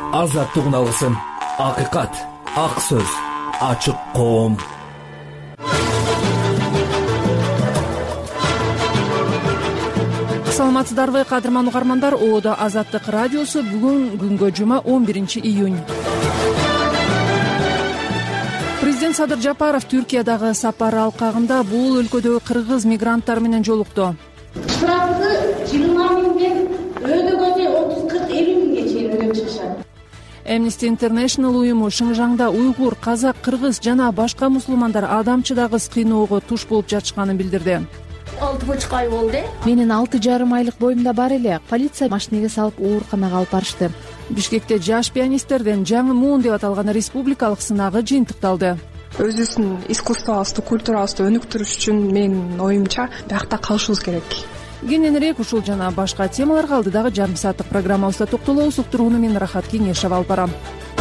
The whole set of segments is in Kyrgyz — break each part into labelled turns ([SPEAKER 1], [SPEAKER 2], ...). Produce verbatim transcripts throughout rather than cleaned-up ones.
[SPEAKER 1] Азаттыгын алгысың. Акыйкат, ак сөз, ачык коом.
[SPEAKER 2] Саламатсыздарбы, кадырман угармандар? Оодо Азаттык радиосу. Бүгүн күнгө жума он биринчи июнь. Президент Садыр Жапаров Түркиядагы сапар алкагында бул өлкөдөгү кыргыз мигранттар менен жолукту.
[SPEAKER 3] Штрафты жыйырма миңден өйдөгөзү отуз кырк элүү миңге чейин өдөп чыгышат.
[SPEAKER 2] Amnesty International уюму Шыңжаңда уйгур, казак, кыргыз жана башка мусулмандар адамчыда кыз кыйноого туш болуп жатышканын билдирди.
[SPEAKER 3] алты бучук ай болду.
[SPEAKER 4] Менин алты жарым айлык боюмда бар эле. Полиция машинеге салып ооруканага алып барышты.
[SPEAKER 2] Бишкекте жаш пианисттерден жаңы муун деп аталган республикалык сынагы жыйынтыкталды.
[SPEAKER 5] Өзүбүздүн искусствобузду, культурабызды өнүктүрүш үчүн менин оюмча биякта калышыбыз керек.
[SPEAKER 2] Кененирээк ушул жана башка темаларга алдыдагы жарым сааттык программабызда токтолобуз. Уктурууну мен Рахат Кеңешева алып барам.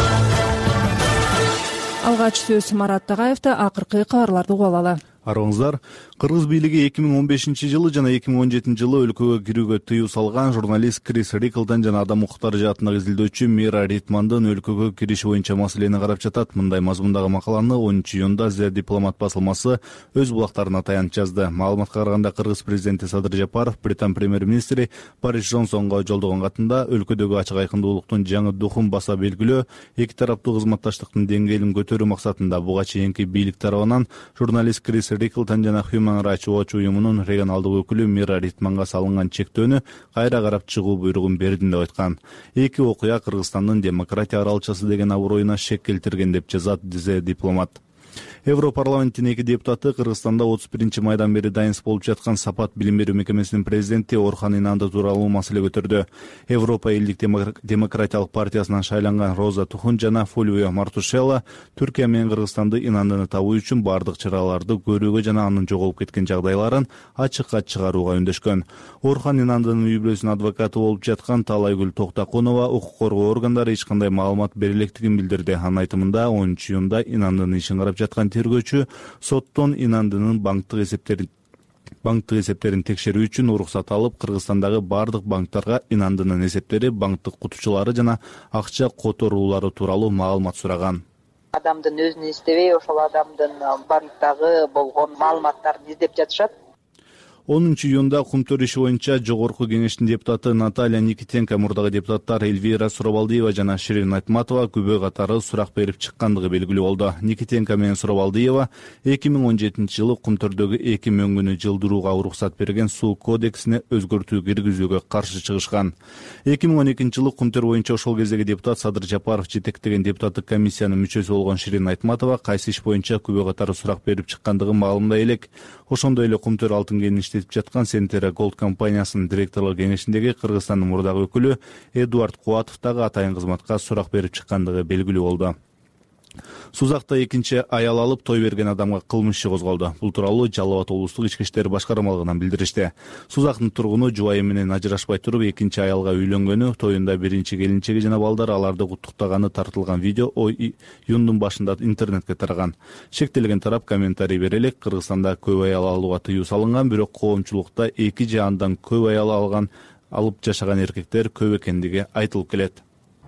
[SPEAKER 2] Алгач сөз Марат Тагаевда. Акыркы кабарларды угуп алалы.
[SPEAKER 6] Арыңыздар, Кыргыз бийлиги эки миң он бешинчи жылы жана эки миң он жетинчи жылы өлкөгө кирүүгө тыюу салган журналист Крис Риклдан жана адам укуктары жаатындагы изилдөөчү Мира Ритмандын өлкөгө кириши боюнча маселени карап жатат. Мындай мазмундагы макаланы онунчу июнда The Diplomat басылмасы өз булактарына таянып жазды. Маалыматка караганда, Кыргыз президенти Садыр Жапаров Британ премьер-министри Борис Джонсонго жолдогон катында өлкөдөгү ачык айкындуулуктун жаңы духун баса белгилөө, эки тараптуу кызматташтыктын деңгээлин көтөрүү максатында буга чейинки бийлик тарабынан журналист Крис Риклдан жана Human Rights Watch уюмунун регионалдык өкүлү Мира Ритманга салынган чектөөнү кайра карап чыгуу буйругун бердим деп айткан. Эки окуя Кыргызстандын демократия аралчасы деген аброюна шек келтирген деп жазат The Diplomat. Европарламенттин эки депутаты Кыргызстанда отуз биринчи майдан бери дайынсыз болуп жаткан Сапат билим берүү мекемесинин президенти Орхан Инанды тууралуу маселе көтөрдү. Европа элдик демократиялык партиясынан шайланган Роза Тухун жана Фульвио Мартушелла Түркия менен Кыргызстанды Инандыны табуу үчүн бардык чараларды көрүүгө жана анын жоголуп кеткен жагдайларын ачыкка чыгарууга үндөшкөн. Орхан Инандынын үй бүлөсүнүн адвокаты болуп жаткан Талайгүл Токтакунова укук коргоо органдары эч кандай маалымат бере электигин билдирди. Анын айтымында онунчу июнда Инандынын ишин карап жаткан тергөөчү соттон Инандынын банктык эсептерин банктык эсептерин текшерүү үчүн уруксат алып, Кыргызстандагы бардык банктарга Инандынын эсептери, банктык кутучулары жана акча которуулары тууралуу маалымат сураган.
[SPEAKER 7] Адамдын өзүн издебей, ошол адамдын банктагы болгон маалыматтарын издеп жатышат.
[SPEAKER 6] онунчу июнда Кумтөр иши боюнча Жогорку кеңештин депутаты Наталья Никитенко, мурдагы депутаттар Эльвира Суробалдиева жана Ширин Айтматова күбө катары сурак берип чыккандыгы белгилүү болду. Никитенко менен Суробалдиева эки миң он жетинчи жылы Кумтөрдөгү эки мөңгүнү жылдырууга уруксат берген суу кодексине өзгөртүү киргизүүгө каршы чыгышкан. эки миң он экинчи жылы Кумтөр боюнча ошол кездеги депутат Садыр Жапаров жетектеген депутаттык комиссиянын мүчөсү болгон Ширин Айтматова кайсы иш боюнча күбө катары сурак берип чыккандыгын маалымдай элек. Ошондой эле Кумтөр алтын кенин иштетип жаткан Сентера Голд компаниясынын директорлор кеңешиндеги Кыргызстандын мурдагы өкүлү Эдуард Куатов дагы атайын кызматка сурак берип чыккандыгы белгилүү болду. Сузакта экинчи аял алып той берген адамга кылмыш иши козголду. Бул тууралуу Жалал Абад облустук ички иштер башкармалыгынан билдиришти. Сузактын тургуну жубайы менен ажырашпай туруп экинчи аялга үйлөнгөнү, тоюнда биринчи келинчеги жана балдар аларды куттуктаганы тартылган видео июндун башында интернетке тараган. Шектелген тарап комментарий бере элек, Кыргызстанда көп аял алууга тыюу салынган, бирок коомчулукта эки же андан көп аял алган алып жашаган эркектер көп экендиги айтылып келет.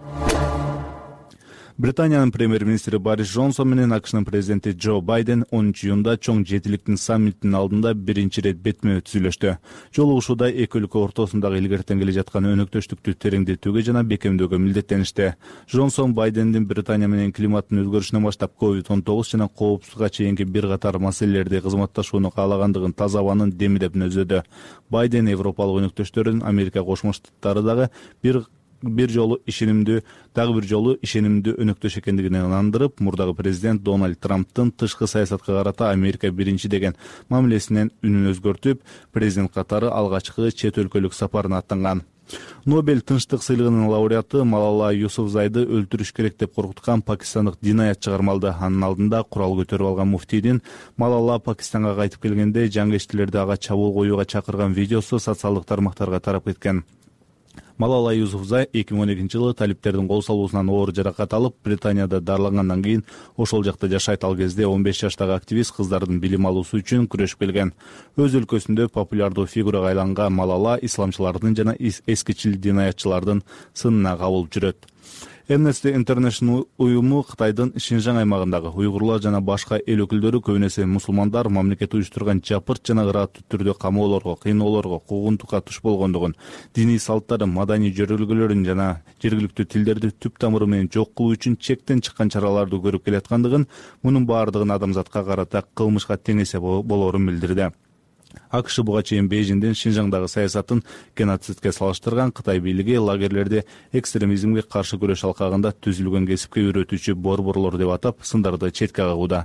[SPEAKER 6] Британиянын премьер-министри Борис Джонсон менен АКШнын президенти Джо Байден онунчу июнда чоң жетиликтин саммитинин алдында биринчи ирет бетме-бет сүйлөштү. Жолугушууда эки өлкө ортосундагы илгертен келе жаткан өнөктөштүктү тереңдетүүгө жана бекемдөөгө милдеттеништи. Джонсон Байдендин Британия менен климаттын өзгөрүшүнөн баштап ковид он тогуз жана коопсуздукка чейинки бир катар маселелерди кызматташууну каалагандыгын таза абанын деми деп нөзөдү. Байден европалык өнөктөштөрүн Америка Кошмо Штаттары дагы бир бир жолу ишенимдүү дагы бир жолу ишенимдүү өнөктөш экендигине ынандырып, мурдагы президент Дональд Трамптын тышкы саясатка карата Америка биринчи деген мамилесинен үнүн өзгөртүп, президент катары алгачкы чет өлкөлүк сапарына аттанган. Нобель тынчтык сыйлыгынын лауреаты Малала Юсуфзайды өлтүрүш керек деп коркуткан пакистандык динаят чыгармалды. Анын алдында курал көтөрүп алган муфтийдин Малала Пакистанга кайтып келгенде жаңгештилерди ага чабуул коюуга чакырган видеосу социалдык тармактарга тарап кеткен. Малала Юсуфзай эки миң он экинчи жылы талиптердин кол салуусунан оор жаракат алып, Британияда дарылангандан кийин ошол жакта жашайт. Ал кезде он беш жаштагы активист кыздардын билим алуусу үчүн күрөшүп келген. Өз өлкөсүндө популярдуу фигурага айланган Малала исламчылардын жана эскичил динаятчылардын сынына кабылып жүрөт. Amnesty International уюму Кытайдын Шинжаң аймагындагы уйгурлар жана башка эл өкүлдөрү, көбүнесе мусулмандар, мамлекет уюштурган жапырт жана ыраттуу түрдө камоолорго, кыйноолорго, куугунтукка туш болгондугун, диний салттарын, маданий жөрөлгөлөрүн жана жергиликтүү тилдерди түп тамыры менен жок кылуу үчүн чектен чыккан чараларды көрүп келаткандыгын, мунун баардыгын адамзатка карата кылмышка тең эсеп болоорун билдирди. АКШ буга чейин Бейжиңдин Шинжаңдагы саясатын геноцидке салыштырган. Кытай бийлиги лагерлерди экстремизмге каршы күрөш алкагында түзүлгөн кесипке үйрөтүүчү борборлор деп атап, сындарды четке кагууда.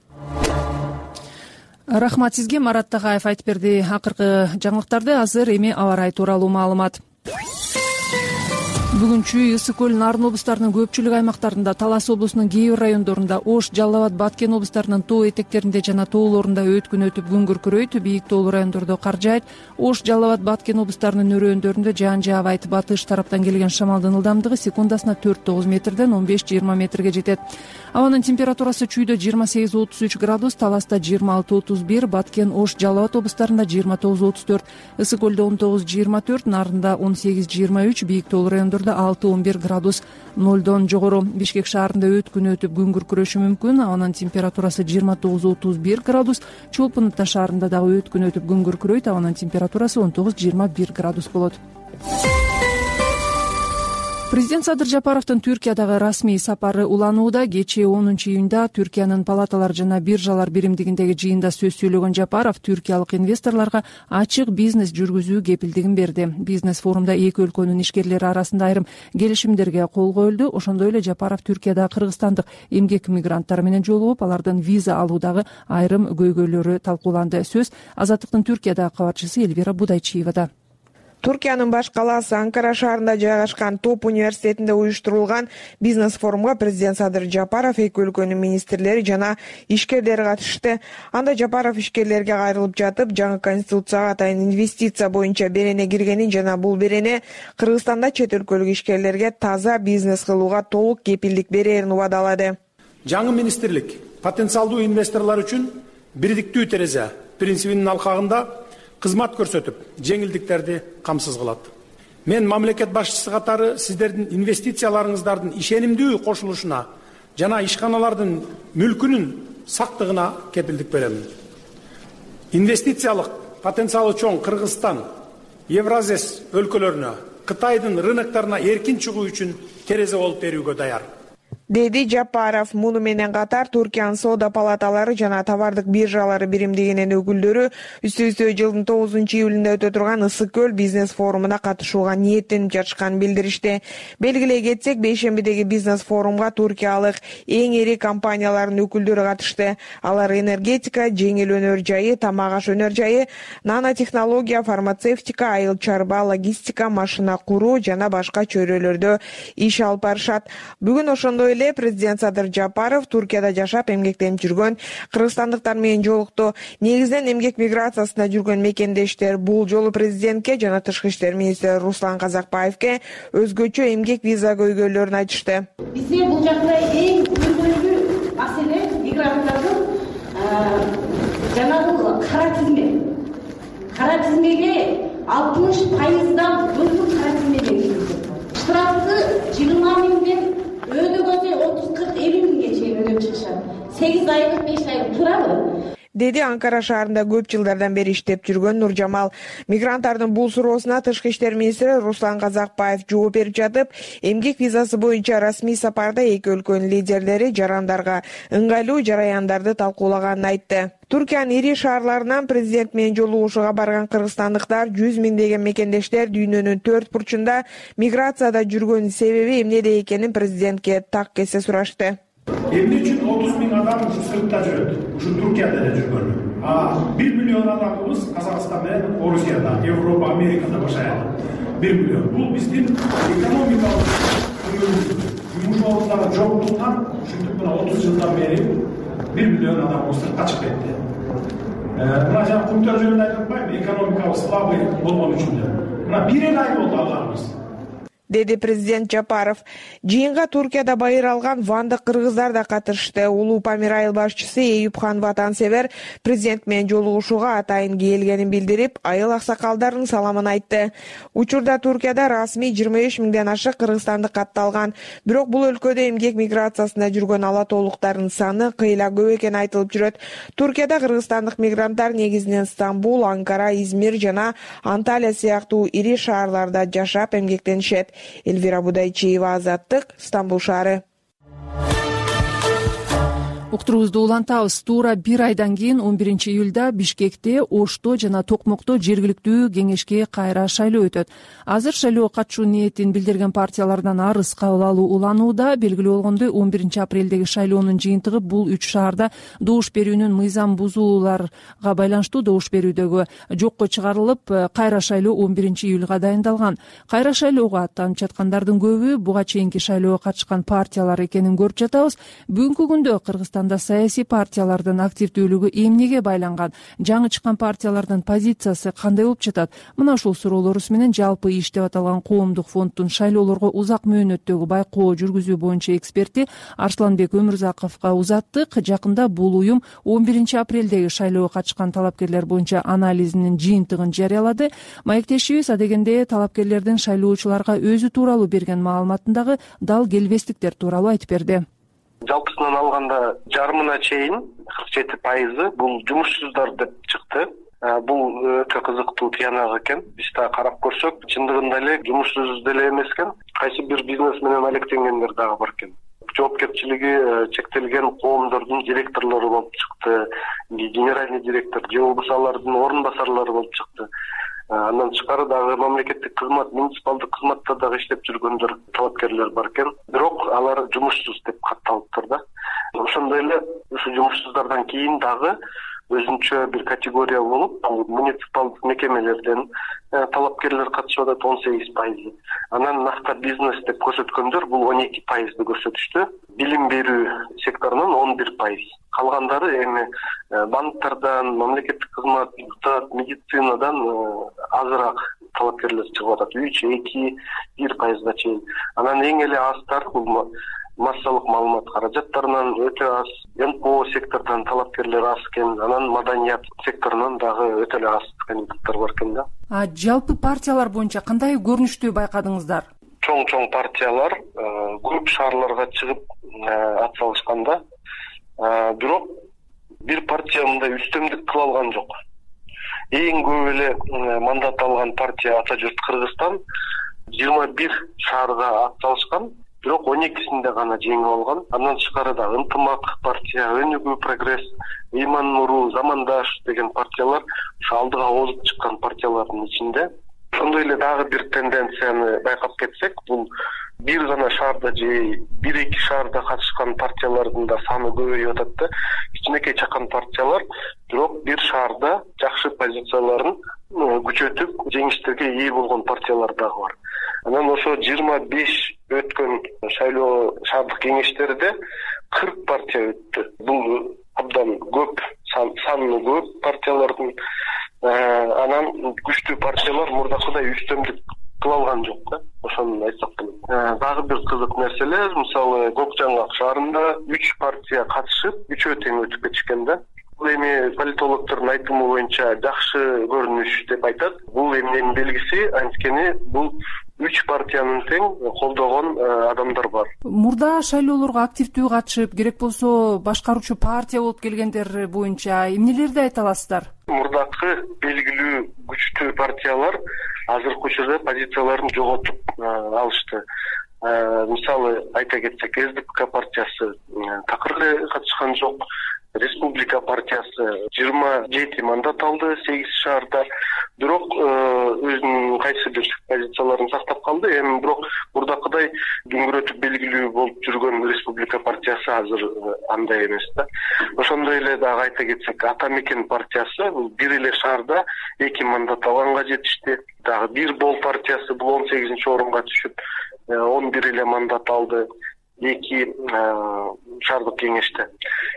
[SPEAKER 2] Рахмат сизге, Марат Тагаев айтып берди. Акыркы жаңылыктарды азыр эми аба ырайы тууралуу маалымат. Бүгүнчү Ысык көл, Нарын облустарынын көпчүлүк аймактарында, Талас облусунун кээ бир райондорунда, Ош, Жалал Абад, Баткен облустарынын тоо этектеринде жана тоолорунда өткүн өтүп күн күркүрөйт. Бийик тоолуу райондордо кар жаайт. Ош, Жалал Абад, Баткен облустарынын өрөөндөрүндө жаан жаабайт. Батыш тараптан келген шамалдын ылдамдыгы секундасына төрт тогуз метрден он беш жыйырма метрге жетет. Абанын температурасы чүйдө жыйырма сегиз отуз үч градус, Таласта жыйырма алты отуз бир, Баткен, Ош, Жалал Абад облустарында жыйырма тогуз отуз төрт, Ысык көлдө он тогуз жыйырма төрт, Нарында он сегиз жыйырма үч, бийик тоолуу райондордо алты он бир градус нолдон жогору. Бишкек шаарында өткүн өтүп күн күркүрөшү мүмкүн. Абанын температурасы жыйырма тогуз отуз бир градус. Чолпон Ата шаарында дагы өткүн өтүп күн күркүрөйт. Абанын температурасы он тогуз жыйырма бир градус болот. Президент Садыр Жапаровдун Түркиядагы расмий сапары уланууда. Кечээ онунчу июнда Түркиянын палаталар жана биржалар биримдигиндеги жыйында сөз сүйлөгөн Жапаров түркиялык инвесторлорго ачык бизнес жүргүзүү кепилдигин берди. Бизнес форумда эки өлкөнүн ишкерлери арасында айрым келишимдерге кол коюлду. Ошондой эле Жапаров Түркиядагы кыргызстандык эмгек мигранттары менен жолугуп, алардын виза алуудагы айрым көйгөйлөрү талкууланды. Сөз Азаттыктын Түркиядагы кабарчысы Эльвира Будайчиевада.
[SPEAKER 8] Туркиянын баш калаасы Анкара шаарында жайгашкан Топ университетинде уюштурулган бизнес форумга президент Садыр Жапаров, эки өлкөнүн министрлери жана ишкерлери катышты. Анда Жапаров ишкерлерге кайрылып жатып, жаңы конституцияга атайын инвестиция боюнча берене киргенин жана бул берене Кыргызстанда чет өлкөлүк ишкерлерге таза бизнес кылууга толук кепилдик берерин убадалады.
[SPEAKER 9] Жаңы министрлик потенциалдуу инвесторлор үчүн бирдиктүү терезе принцибинин алкагында кызмат көрсөтүп, жеңилдиктерди камсыз кылат. Мен мамлекет башчысы катары сиздердин инвестицияларыңыздардын ишенимдүү кошулушуна жана ишканалардын мүлкүнүн сактыгына кепилдик берем. Инвестициялык потенциалы чоң Кыргызстан, Евразес өлкөлөрүнө, Кытайдын рыноктарына эркин чыгуу үчүн терезе болуп берүүгө даяр.
[SPEAKER 8] Деди Жапаров. Муну менен катар Түркиянын соода палаталары жана товардык биржалары биримдигинин өкүлдөрү үстү-үстө жылдын тогузунчу июлунда өтө турган Ысык көл бизнес форумуна катышууга ниеттенип жатышканын билдиришти. Белгилей кетсек, бейшембидеги бизнес форумга туркиялык эң ири компаниялардын өкүлдөрү катышты. Алар энергетика, жеңил өнөр жайы, тамак аш өнөр жайы, нанотехнология, фармацевтика, айыл чарба, логистика, машина куруу жана башка чөйрөлөрдө иш алып барышат. Бүгүн ошондой эле президент Садыр Жапаров Туркияда жашап эмгектенип жүргөн кыргызстандыктар менен жолукту. Негизинен эмгек миграциясында жүргөн мекендештер бул жолу президентке жана тышкы иштер министри Руслан Казакбаевке өзгөчө эмгек виза көйгөйлөрүн айтышты.
[SPEAKER 3] Бизде бул жакта эң күрмөөлүү маселе мигранттардын жана бул кара тизме. Кара тизмеге алтымыш пайыздан бөлүп кара тизмеге киргизет. Штрафты жыйырма миңден өйдөгөзү отуз кырк элүү миңге чейин өдөп чыгышат. сегиз айлык беш айлык турабы?
[SPEAKER 8] Деди Анкара шаарында көп жылдардан бери иштеп жүргөн Нуржамал. Мигранттардын бул суроосуна тышкы иштер министри Руслан Казакбаев жооп берип жатып, эмгек визасы боюнча расмий сапарда эки өлкөнүн лидерлери жарандарга ыңгайлуу жараяндарды талкуулаганын айтты. Түркиянын ири шаарларынан президент менен жолугушууга барган кыргызстандыктар жүз миңдеген мекендештер дүйнөнүн төрт бурчунда миграцияда жүргөн себеби эмнеде экенин президентке так кесе сурашты.
[SPEAKER 9] Эмне үчүн отуз миң адам ушу сыртта жүрөт? Ушу Туркияда эле жүргөн. А бир миллион адамыбыз Казакстан менен Орусияда, Европа, Америкада жашайт. бир миллион. Бул биздин экономикалык жумуш орундарынын жоктугунан ушинтип мына отуз жылдан бери бир миллион адам сыртка чыгып кетти. Мына жана кумтөр жөнүндө айтып атпайбы, экономикабыз слабый болгон үчүн деп. Мына бир ай болду алганыбыз.
[SPEAKER 8] деди президент Жапаров. Жыйынга Туркияда байыр алган вандык кыргыздар да катышты. Улуу Памир айыл башчысы Эюпхан Ватансевер президент менен жолугушууга атайын келгенин билдирип, айыл аксакалдарынын саламын айтты. Учурда Туркияда расмий жыйырма беш миңден ашык кыргызстандык катталган. Бирок бул өлкөдө эмгек миграциясында жүргөн ала тоолуктардын саны кыйла көп экени айтылып жүрөт. Туркияда кыргызстандык мигранттар негизинен Стамбул, Анкара, Измир жана Анталия сыяктуу ири шаарларда жашап эмгектенишет. Эльвира Будайчиева, Азаттык, Стамбул шаары.
[SPEAKER 2] Уктуруубузду улантабыз. Туура бир айдан кийин он биринчи июлда Бишкекте, Ошто жана Токмокто жергиликтүү кеңешке кайра шайлоо өтөт. Азыр шайлоого катышуу ниетин билдирген партиялардан арыз кабыл алуу уланууда. Белгилүү болгондой, он биринчи апрелдеги шайлоонун жыйынтыгы бул үч шаарда добуш берүүнүн мыйзам бузууларга байланыштуу добуш берүүдөгү жокко чыгарылып, кайра шайлоо он биринчи июлга дайындалган. Кайра шайлоого аттанып жаткандардын көбү буга чейинки шайлоого катышкан партиялар экенин көрүп жатабыз. Бүгүнкү күндө Кыргызстан саясий партиялардын активдүүлүгү эмнеге байланган, жаңы чыккан партиялардын позициясы кандай болуп жатат? Мына ушул суроолорубуз менен жалпы иш деп аталган коомдук фонддун шайлоолорго узак мөөнөттөгү байкоо жүргүзүү боюнча эксперти Арсланбек Өмүрзаковго узаттык. Жакында бул уюм он биринчи апрелдеги шайлоого катышкан талапкерлер боюнча анализинин жыйынтыгын жарыялады. Маектешибиз адегенде талапкерлердин шайлоочуларга өзү тууралуу берген маалыматындагы дал келбестиктер тууралуу айтып берди.
[SPEAKER 10] Жалпысынан алганда жарымына чейин кырк жети пайызы бул жумушсуздар деп чыкты. Бул өтө кызыктуу тыянак экен. Биз да карап көрсөк, чындыгында эле жумушсуз деле эмес экен. Кайсы бир бизнес менен алектенгендер дагы бар экен. Жоопкерчилиги чектелген коомдордун директорлору болуп чыкты, генеральный директор же болбосо алардын орун басарлары болуп чыкты. Андан тышкары дагы мамлекеттик кызмат, муниципалдык кызматта дагы иштеп жүргөндөр, талапкерлер бар экен. Бирок алар жумушсуз деп катталыптыр да. Ошондой эле ушу жумушсуздардан кийин дагы өзүнчө бир категория болуп, муниципалдык мекемелерден талапкерлер катышып атат он сегиз пайыз. Анан накта бизнес деп көрсөткөндөр бул он эки пайызды көрсөтүштү. Билим берүү секторунан он бир пайыз. Калгандары эми банктардан, мамлекеттик кызмат, медицинадан азыраак талапкерлер чыгып атат. үч, эки, бир пайызга чейин. Анан эң эле аздары бул массалык маалымат каражаттарынан өтө аз, эн пэ о секторунан талапкерлер аз экен, анан маданият секторунан дагы өтө эле аз кандидаттар бар экен да.
[SPEAKER 2] А жалпы партиялар боюнча кандай көрүнүштү байкадыңыздар?
[SPEAKER 10] Чоң-чоң партиялар көп шаарларга чыгып атсалышканда, бирок бир партия мындай үстөмдүк кыла алган жок. Эң көп эле мандат алган партия Ата журт Кыргызстан жыйырма бир шаарга атсалышкан. Бирок он экисинде гана жеңип алган. Андан тышкары да Ынтымак партия, Өнүгүү прогресс, Ыйман Нуру, Замандаш деген партиялар ушу алдыга озуп чыккан партиялардын ичинде. Ошондой эле дагы бир тенденцияны байкап кетсек, бул бир гана шаарда же бир-эки шаарда катышкан партиялардын да саны көбөйүп атат да. Кичинекей чакан партиялар бирок бир шаарда жакшы позицияларын күчөтүп, жеңиштерге ээ болгон партиялар дагы бар. Анан ошо жыйырма беш өткөн шайлоо шаардык кеңештерде кырк партия өттү. Бул абдан көп, саны көп партиялардын. Анан күчтүү партиялар мурдакыдай үстөмдүк кыла алган жок да. Ошону айтсак болот. Дагы бир кызык нерселер, мисалы Көкжаңгак шаарында үч партия катышып, үчөө тең өтүп кетишкен да. Бул эми политологдордун айтымы боюнча жакшы көрүнүш деп айтат. Бул эмненин белгиси, анткени бул үч партиянын тең колдогон адамдар бар.
[SPEAKER 2] Мурда шайлоолорго активдүү катышып, керек болсо башкаруучу партия болуп келгендер боюнча эмнелерди айта аласыздар?
[SPEAKER 10] Мурдакы белгилүү күчтүү партиялар азыркы учурда позицияларын жоготуп алышты. Мисалы айта кетсек, СДПК партиясы такыр эле катышкан жок. Республика партиясы жыйырма жети мандат алды, сегиз шаарда. Бирок өзүнүн кайсы бир позицияларын сактап калды. Эми бирок мурдакыдай дүңгүрөтүп белгилүү болуп жүргөн Республика партиясы азыр андай эмес да. Ошондой эле дагы айта кетсек, Ата Мекен партиясы бул бир эле шаарда эки мандат алганга жетишти. Дагы Бир Бол партиясы бул он сегизинчи орунга түшүп он бир эле мандат алды. Эки шаардык кеңеште.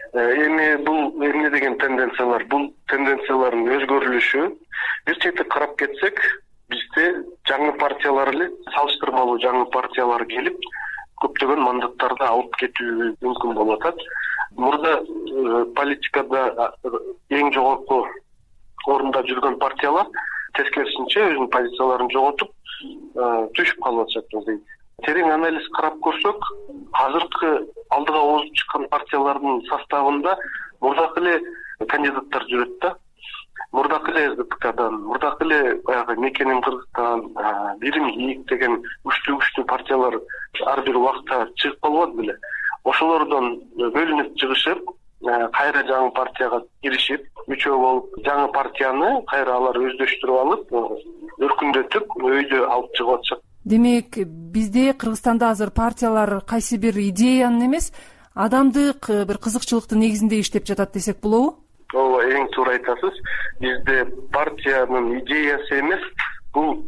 [SPEAKER 10] Эми бул эмне деген тенденциялар? Бул тенденциялардын өзгөрүлүшү. Бир чети карап кетсек, бизде жаңы партиялар эле, салыштырмалуу жаңы партиялар келип көптөгөн мандаттарды алып кетүү мүмкүн болуп атат. Мурда политикада эң жогорку орунда жүргөн партиялар тескерисинче өзүнүн позицияларын жоготуп түшүп калып атышат дейт. Терең анализ карап көрсөк, азыркы алдыга озуп чыккан партиялардын составында мурдакы эле кандидаттар жүрөт да. Мурдакы эле СДПКдан, мурдакы эле баягы Мекенин Кыргызстан, Бирим ИИК деген күчтүү-күчтүү партиялар ар бир убакта чыгып калбады беле. Ошолордон бөлүнүп чыгышып, кайра жаңы партияга киришип, үчөө болуп, жаңы партияны кайра алар өздөштүрүп алып, өркүндөтүп, өйдө алып чыгып атышат.
[SPEAKER 2] Демек, бизде Кыргызстанда азыр партиялар кайсы бир идеянын эмес, адамдык бир кызыкчылыктын негизинде иштеп жатат десек болобу?
[SPEAKER 10] Ооба, эң туура айтасыз. Бизде партиянын идеясы эмес, бул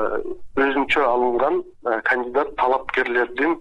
[SPEAKER 10] өзүнчө алынган кандидат талапкерлердин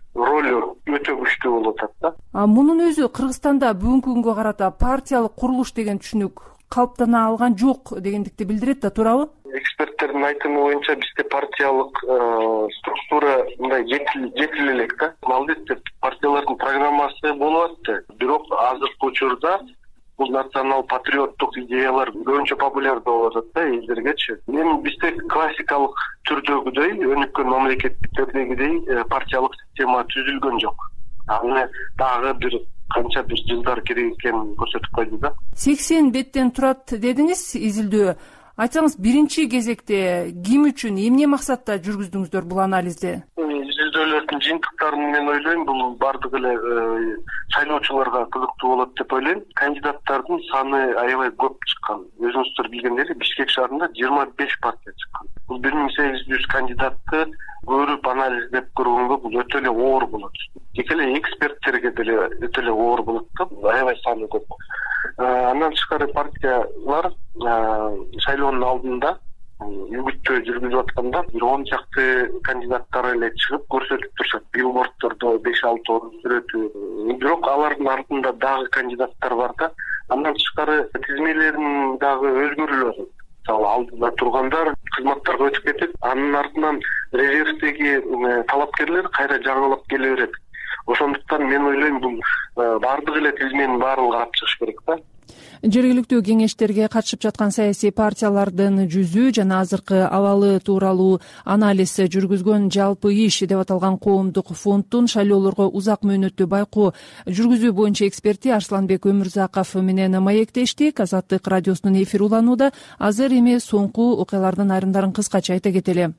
[SPEAKER 10] ролу өтө күчтүү болуп атат да.
[SPEAKER 2] А мунун өзү Кыргызстанда бүгүнкү күнгө карата партиялык курулуш деген түшүнүк калыптана алган жок дегендикти билдирет да, туурабы?
[SPEAKER 10] Эксперттердин айтымы боюнча бизде партиялык структура мындай жетил элек да. Албетте партиялардын программасы болот да. Бирок азыркы учурда бул национал патриоттук идеялар көбүнчө популярдуу болуп атат да элдергечи. Эми бизде классикалык түрдөгүдөй, өнүккөн мамлекеттердегидей партиялык система түзүлгөн жок. Аны дагы бир канча бир жылдар керек экенин көрсөтүп койду да.
[SPEAKER 2] сексен беттен турат дедиңиз изилдөө. Айтсаңыз, биринчи кезекте ким үчүн, эмне максатта жүргүздүңүздөр бул анализди?
[SPEAKER 10] Изилдөөлөрдүн жыйынтыктарын мен ойлойм, бул бардык эле шайлоочуларга кызыктуу болот деп ойлойм. Кандидаттардын саны аябай көп чыккан. Өзүңүздөр билгендей, Бишкек шаарында жыйырма беш партия чыккан. Бул бир миң сегиз жүз кандидатты көрүп анализдеп көргөнгө бул өтө эле оор болот. Тек эле эксперттерге деле өтө эле оор болот да, аябай саны көп. Андан тышкары партиялар шайлоонун алдында үгүттөө жүргүзүп атканда бир он чакты кандидаттар эле чыгып көрсөтүп турушат. Билбордтордо беш алты орун сүрөтү. Бирок алардын артында дагы кандидаттар бар да. Андан тышкары тизмелерин дагы өзгөрүлүп атат. Мисалы, алдында тургандар кызматтарга өтүп кетип, анын артынан резервдеги талапкерлер кайра жаңылап келе берет. Ошондуктан мен ойлойм, бул бардык эле тизменин баарын карап чыгыш керек да.
[SPEAKER 2] Жергиликтүү кеңештерге катышып жаткан саясий партиялардын жүзү жана азыркы абалы тууралуу анализ жүргүзгөн жалпы иш деп аталган коомдук фонддун шайлоолорго узак мөөнөттүү байкоо жүргүзүү боюнча эксперти Арсланбек Өмүрзаков менен маектештик. Азаттык радиосунун эфири уланууда. Азыр эми соңку окуялардын айрымдарын кыскача айта кетели.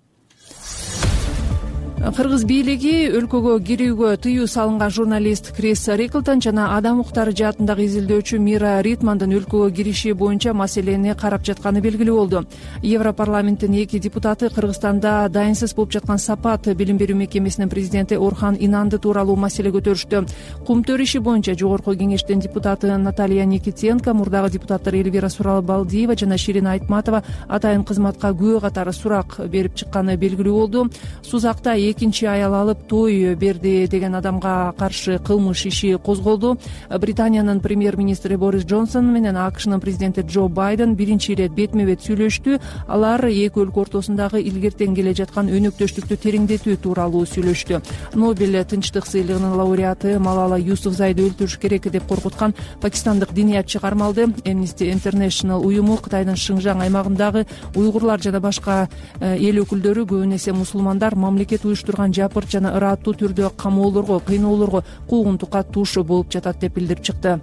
[SPEAKER 2] Кыргыз бийлиги өлкөгө кирүүгө тыюу салынган журналист Крис Реклтон жана адам укуктары жаатындагы изилдөөчү Мира Ритмандын өлкөгө кириши боюнча маселени карап жатканы белгилүү болду. Европарламенттин эки депутаты Кыргызстанда дайынсыз болуп жаткан Сапат билим берүү мекемесинин президенти Орхан Инанды тууралуу маселе көтөрүштү. Кумтөр иши боюнча жогорку кеңештин депутаты Наталья Никитенко, мурдагы депутаттар Эльвира Суралбалдиева жана Ширин Айтматова атайын кызматка күбө катары сурак берип чыкканы белгилүү болду. Сузакта экинчи аял алып той берди деген адамга каршы кылмыш иши козголду. Британиянын премьер-министри Борис Джонсон менен АКШнын президенти Джо Байден биринчи ирет бетме бет сүйлөштү. Алар эки өлкө ортосундагы илгертен келе жаткан өнөктөштүктү тереңдетүү тууралуу сүйлөштү. Нобель тынчтык сыйлыгынын лауреаты Малала Юсуфзайды өлтүрүш керек деп коркуткан пакистандык диниятчы кармалды. Amnesty International уюму Кытайдын Шыңжаң аймагындагы уйгурлар жана башка эл өкүлдөрү, көбүн эсе мусулмандар, мамлекет турган жапырт жана ыраттуу түрдө камоолорго, кыйноолорго куугунтукка туш болуп жатат деп билдирип чыкты.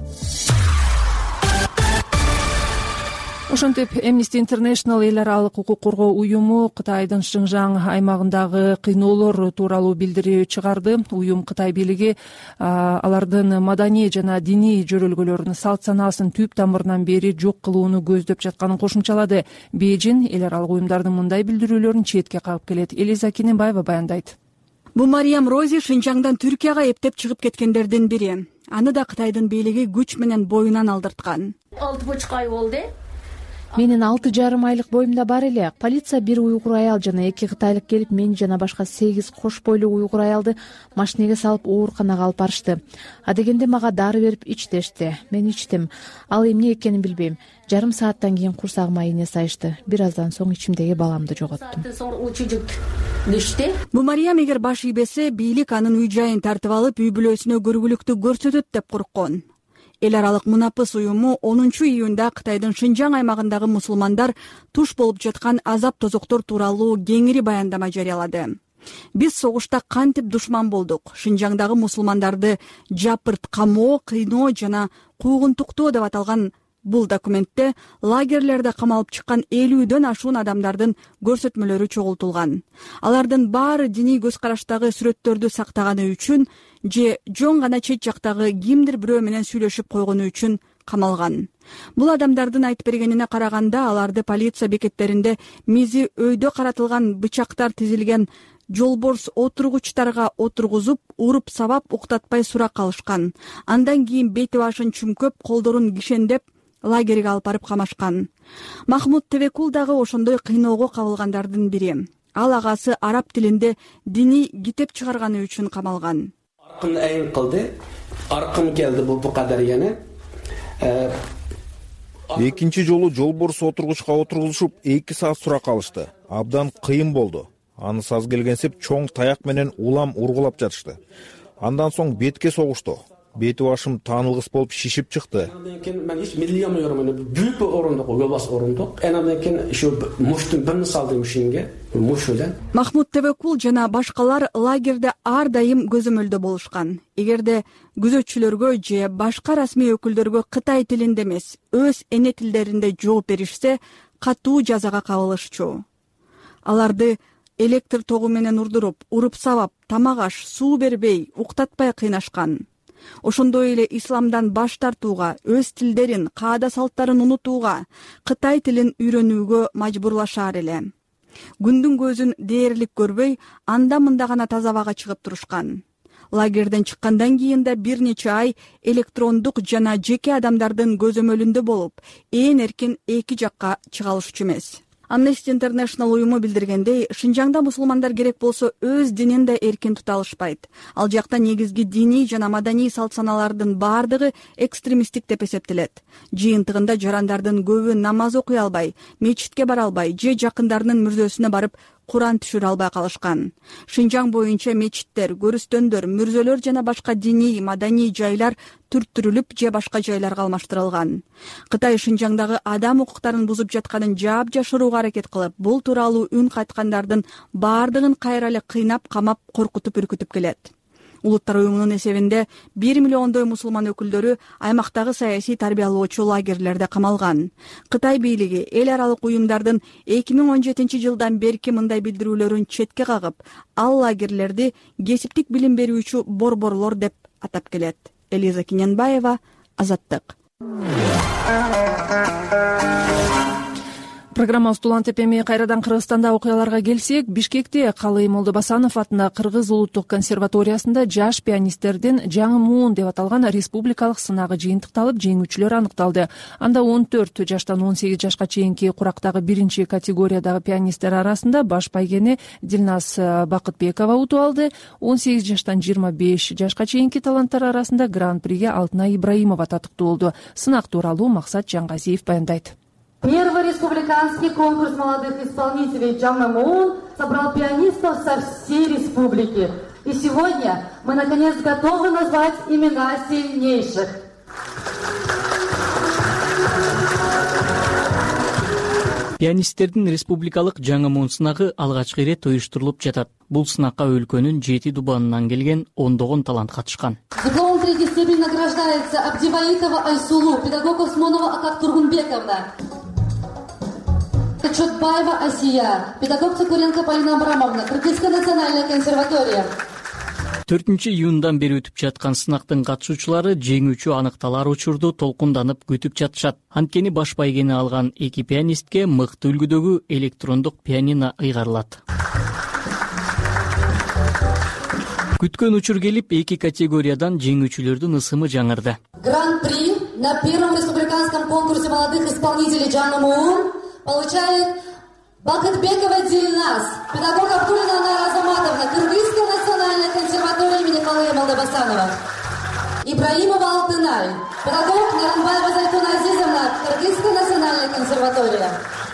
[SPEAKER 2] Ошентип Amnesty International эл аралык укук коргоо уюму Кытайдын Шыңжаң аймагындагы кыйноолор тууралуу билдирүү чыгарды. Уюм Кытай бийлиги алардын маданий жана диний жөрөлгөлөрүн, салт санаасын түп тамырынан бери жок кылууну көздөп жатканын кошумчалады. Бейжин эл аралык уюмдардын мындай билдирүүлөрүн четке кагып келет. Элиза Кененбаева баяндайт.
[SPEAKER 11] Бул Мариям Рози Шыңжаңдан Түркияга эптеп чыгып кеткендердин бири. Аны да Кытайдын бийлиги күч менен боюнан алдырткан.
[SPEAKER 12] алты buçuk ай болду.
[SPEAKER 4] Менин алты жарым айлык боюмда бар эле. Полиция бир уйгур аял жана эки кытайлык келип, мени жана башка сегиз кош бойлуу уйгур аялды машинеге салып ооруканага алып барышты. Адегенде мага дары берип ичтешти. Мен ичтим. Ал эмне экенин билбейм. Жарым сааттан кийин курсагыма ийне сайышты. Бир аздан соң ичимдеги баламды жоготтум.
[SPEAKER 11] Мумариям эгер баш ийбесе, бийлик анын үй жайын тартып алып, үй бүлөсүнө көргүлүктү көрсөтөт деп корккон. Эл аралык мунапыс уюму онунчу июнда Кытайдын Шинжаң аймагындагы мусулмандар туш болуп жаткан азап тозоктор тууралуу кеңири баяндама жарыялады. Биз согушта кантип душман болдук. Шинжаңдагы мусулмандарды жапырт камоо, кыйноо жана куугунтуктоо деп аталган бул документте лагерлерде камалып чыккан элүүдөн ашуун адамдардын көрсөтмөлөрү чогултулган. Алардын баары диний көз караштагы сүрөттөрдү сактаганы үчүн же жон гана чет жактагы кимдир бирөө менен сүйлөшүп койгону үчүн камалган. Бул адамдардын айтып бергенине караганда, аларды полиция бекеттеринде мизи өйдө каратылган бычактар тизилген жолборс отургучтарга отургузуп, уруп сабап уктатпай сурак алышкан. Андан кийин бети башын чүмкөп, колдорун кишендеп лагерге алып барып камашкан. Махмуд Тевекул дагы ошондой кыйноого кабылгандардын бири. Ал агасы араб тилинде диний китеп чыгарганы үчүн камалган.
[SPEAKER 12] Аркын айын кылды, аркын келди бул Кадарияны.
[SPEAKER 13] Экинчи жолу жолборс отургучка отургузушуп, эки саат сурак алышты. Абдан кыйын болду. Аны саз келгенсип чоң таяк менен улам ургулап жатышты. Андан соң бетке согушту. Бети башым таанылгыс болуп шишип чыкты.
[SPEAKER 12] Мен эч миллион euronun büyük bir orunduk, yolbas orunduk. Enamdan keyin şu muştun birini saldım işinge, muş ölen.
[SPEAKER 11] Mahmud Tevekul жана башкалар лагерде ар дайым көзөмөлдө болушкан. Эгерде күзөтчүлөргө же башка расмий өкүлдөргө Кытай тилинде эмес, өз эне тилдеринде жооп беришсе, катуу жазага кабылышчу. Аларды электр тогу менен урдуруп, уруп сабап, тамак аш, суу бербей, уктатпай кыйнашкан. Ошондой эле исламдан баш тартууга, өз тилдерин, каада салттарын унутууга, Кытай тилин үйрөнүүгө мажбурлашаар эле. Күндүн көзүн дээрлик көрбөй, анда-мында гана таза абага чыгып турушкан. Лагерден чыккандан кийин да бир нече ай электрондук жана жеке адамдардын көзөмөлүндө болуп, ээн эркин эки жакка чыга алышчу эмес. Amnesty International уюму билдиргендей, Шинжаңда мусулмандар керек болсо өз динин да эркин тута алышпайт. Ал жакта негизги диний жана маданий салт саналардын бардыгы экстремисттик деп эсептелет. Жыйынтыгында жарандардын көбү намаз окуй албай, мечитке бара албай, же жакындарынын мүрзөсүнө барып Куран түшүрө албай калышкан. Шинжаң боюнча мечиттер, көрүстөндөр, мүрзөлөр жана башка диний, маданий жайлар түрттүрүлүп же башка жайларга алмаштырылган. Кытай Шинжаңдагы адам укуктарын бузуп жатканын жаап жашырууга аракет кылып, бул тууралуу үн кайткандардын бардыгын кайра эле кыйнап, камап, коркутуп, үркүтүп келет. Улуттар уюмунун эсебинде бир миллиондой мусулман өкүлдөрү аймактагы саясий тарбиялоочу лагерлерде камалган. Кытай бийлиги эл аралык уюмдардын эки миң он жетинчи жылдан берки мындай билдирүүлөрүн четке кагып, ал лагерлерди кесиптик билим берүүчү борборлор деп атап келет. Элиза Киненбаева, Азаттык.
[SPEAKER 2] Программабыз Тулан тепеми. Кайрадан Кыргызстанда окуяларга келсек, Бишкекте Калый Молдобасанов атындагы Кыргыз улуттук консерваториясында жаш пианисттердин жаңы муун деп аталган республикалык сынагы жыйынтыкталып, жеңүүчүлөр аныкталды. Анда он төрт жаштан он сегиз жашка чейинки курактагы биринчи категориядагы пианисттер арасында баш байгени Дилназ Бакытбекова утуп алды. он сегиз жаштан жыйырма беш жашка чейинки таланттар арасында гран-приге Алтынай Ибраимова татыктуу болду. Сынак тууралуу Максат Жангазиев баяндайт.
[SPEAKER 14] Первый республиканский конкурс молодых исполнителей «Жаңы муун» собрал пианистов со всей республики. И сегодня мы, наконец, готовы назвать имена сильнейших.
[SPEAKER 15] Пианисттердин республикалык жаңы муун сынагы алгачкы ирет уюштурулуп жатат. Бул сынакка өлкөнүн жети дубанынан келген ондогон талант катышкан.
[SPEAKER 14] Дипломом третьей степени награждается Абдиваитова Айсулу, педагог Осмонова Акак Тургунбековна. Чотбаева Асия, педагог Цукуренко Полина Абрамовна, Кыргызская национальная консерватория.
[SPEAKER 15] төртүнчү июндан бери өтүп жаткан сынактын катышуучулары жеңүүчү аныкталар учурду толкунданып күтүп жатышат. Анткени баш байгени алган эки пианистке мыкты үлгүдөгү электрондук пианино ыйгарылат. Күткөн учур келип, эки категориядан жеңүүчүлөрдүн ысымы жаңырды.
[SPEAKER 14] Гран-при на первом республиканском конкурсе молодых исполнителей Жаңы Моон получает Бакытбекова Дильназ, педагог Абдуллина Анар Азаматовна, Кыргызской национальной консерватории имени Калыя Молдобасанова. Ибраимова Алтынай, педагог Нарынбаева Зайтуна Азизовна, Кыргызская национальная консерватория.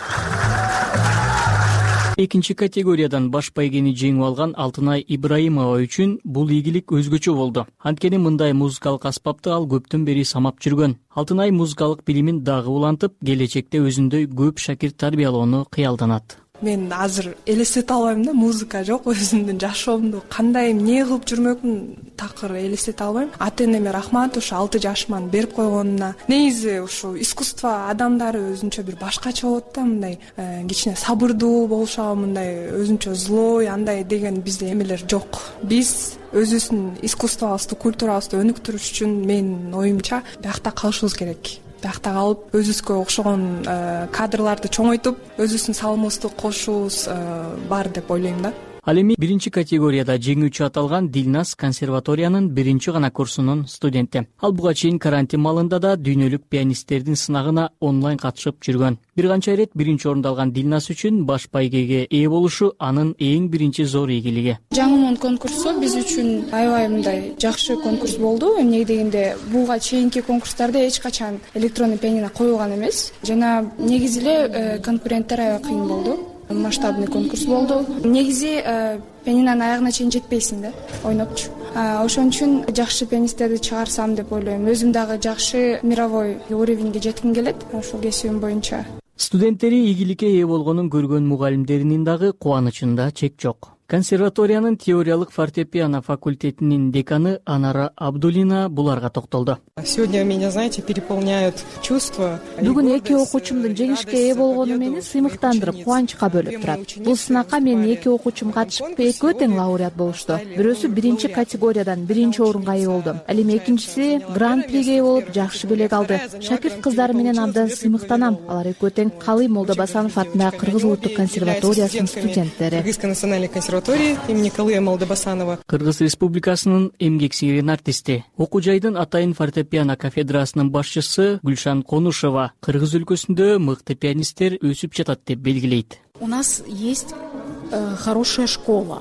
[SPEAKER 15] Экинчи категориядан баш байгени жеңип алган Алтынай Ибраимова үчүн бул ийгилик өзгөчө болду. Анткени мындай музыкалык аспапты ал көптөн бери самап жүргөн. Алтынай музыкалык билимин дагы улантып, келечекте өзүндөй көп шакирт тарбиялоону кыялданат.
[SPEAKER 5] Мен азыр элестете албайм да, музыка жок, өзүмдүн жашоомду кандай эмне кылып жүрмөкмүн такыр элестете албайм. Ата энеме рахмат ушу алты жашыман берип койгонуна. Негизи ушу искусство адамдары өзүнчө бир башкача болот да, мындай кичине сабырдуу болушабы, мындай өзүнчө злой, андай деген бизде эмелер жок. Биз өзүбүздүн искусствобузду, культурабызды өнүктүрүш үчүн менин оюмча биякта калышыбыз керек. Биякта калып, өзүбүзгө окшогон кадрларды чоңойтуп, өзүбүздүн салымыбызды кошуубуз бар деп ойлойм да.
[SPEAKER 15] Ал эми биринчи категорияда жеңүүчү аталган Дилназ консерваториянын биринчи гана курсунун студенти. Ал буга чейин карантин малында да дүйнөлүк пианисттердин сынагына онлайн катышып жүргөн. Бир канча ирет биринчи орунду алган Дилназ үчүн баш байгеге ээ болушу анын эң биринчи зор ийгилиги.
[SPEAKER 16] Жаңы Моон конкурсу биз үчүн аябай мындай жакшы конкурс болду. Эмне дегенде буга чейинки конкурстарда эч качан электронный пианино коюлган эмес. Жана негизи эле конкуренттер аябай кыйын болду. Масштабный конкурс болду. Негизи пианинонун аягына чейин жетпейсиң да, ойнопчу. Ошон үчүн жакшы пианисттерди чыгарсам деп ойлойм. Өзүм дагы жакшы мировой уровеньге жетким келет ошол кесибим боюнча.
[SPEAKER 15] Студенттери ийгиликке ээ болгонун көргөн мугалимдеринин дагы кубанычында чек жок. Консерваториянын теориялык фортепиано факультетинин деканы Анара Абдуллина буларга токтолду.
[SPEAKER 17] Сегодня меня, знаете, переполняют чувства.
[SPEAKER 4] Бүгүн эки окуучумдун жеңишке ээ болгону мени сыймыктандырып, кубанычка бөлөп турат. Бул сынакка менин эки окуучум катышып, экөө тең лауреат болушту. Бирөөсү биринчи категориядан биринчи орунга ээ болду. Ал эми экинчиси гран-приге ээ болуп, жакшы белек алды. Шакирт кыздары менен абдан сыймыктанам. Алар экөө тең Калый Молдобасанов атындагы Кыргыз улуттук консерваториясынын студенттери.
[SPEAKER 17] Кыргызской национальной консерватории имени Калыя Молдобасанова.
[SPEAKER 15] Кыргыз Республикасынын эмгек сиңирген артисти, окуу жайдын Атайын фортепиано кафедрасынын башчысы Гүлшан Конушева Кыргыз өлкөсүндө мыкты пианисттер өсүп жатат деп белгилейт.
[SPEAKER 18] У нас есть э, хорошая школа.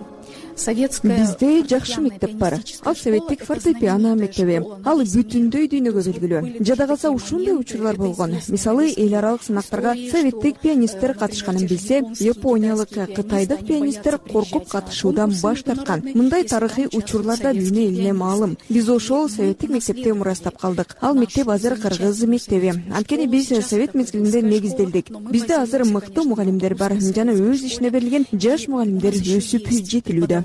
[SPEAKER 19] Бизде жакшы мектеп бар. Ал советтик фортепиано мектеби. Ал бүтүндөй дүйнөгө белгилүү. Жада калса ушундай учурлар болгон. Мисалы, эл аралык сынактарга советтик пианисттер катышканын билсе, япониялык, кытайдык пианисттер коркуп катышуудан баш тарткан. Мындай тарыхый учурлар да дүйнө элине маалым. Биз ошол советтик мектепте мурастап калдык. Ал мектеп азыр Кыргыз мектеби. Анткени биз совет мезгилинде негизделдик. Бизде азыр мыкты мугалимдер бар жана өз ишине берилген жаш мугалимдер өсүп жетилүүдө.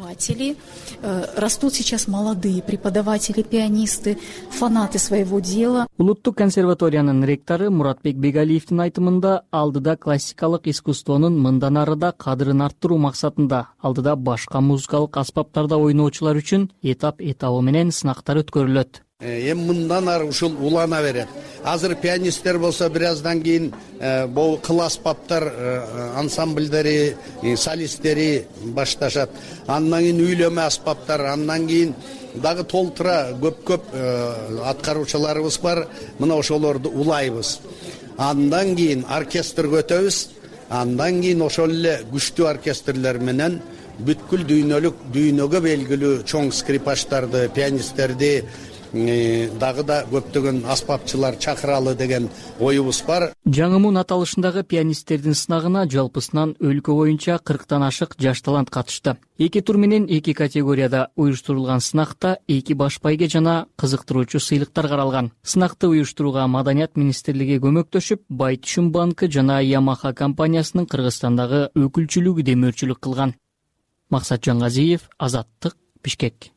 [SPEAKER 18] Растут сейчас молодые преподаватели, пианисты, фанаты своего дела.
[SPEAKER 15] Улуттук консерваториянын ректору Муратбек Бегалиевдин айтымында алдыда классикалык искусствонун мындан арыда кадырын арттыруу максатында алдыда башка музыкалык аспаптарда ойноочулар үчүн этап этабы менен сынактар өткөрүлөт.
[SPEAKER 20] Эми мындан ары ушул улана берет. Азыр пианисттер болсо бир аздан кийин бул кыл аспаптар ансамбльдери, солисттери башташат. Андан кийин үйлөмө аспаптар, андан кийин дагы толтура көп-көп аткаруучуларыбыз бар. Мына ошолорду улайбыз. Андан кийин оркестрге өтөбүз. Андан кийин ошол эле күчтүү оркестрлер менен бүткүл дүйнөлүк дүйнөгө белгилүү чоң скрипачтарды, пианисттерди дагы да көптөгөн аспапчылар чакыралы деген оюбуз бар.
[SPEAKER 15] Жаңы Моон аталышындагы пианисттердин сынагына жалпысынан өлкө боюнча кырктан ашык жаш талант катышты. Эки тур менен эки категорияда уюштурулган сынакта эки баш байге жана кызыктыруучу сыйлыктар каралган. Сынакты уюштурууга Маданият министрлиги көмөктөшүп, Байтүшүн банкы жана Ямаха компаниясынын Кыргызстандагы өкүлчүлүгү демөөрчүлүк кылган. Максат Жаңгазиев, Азаттык, Бишкек.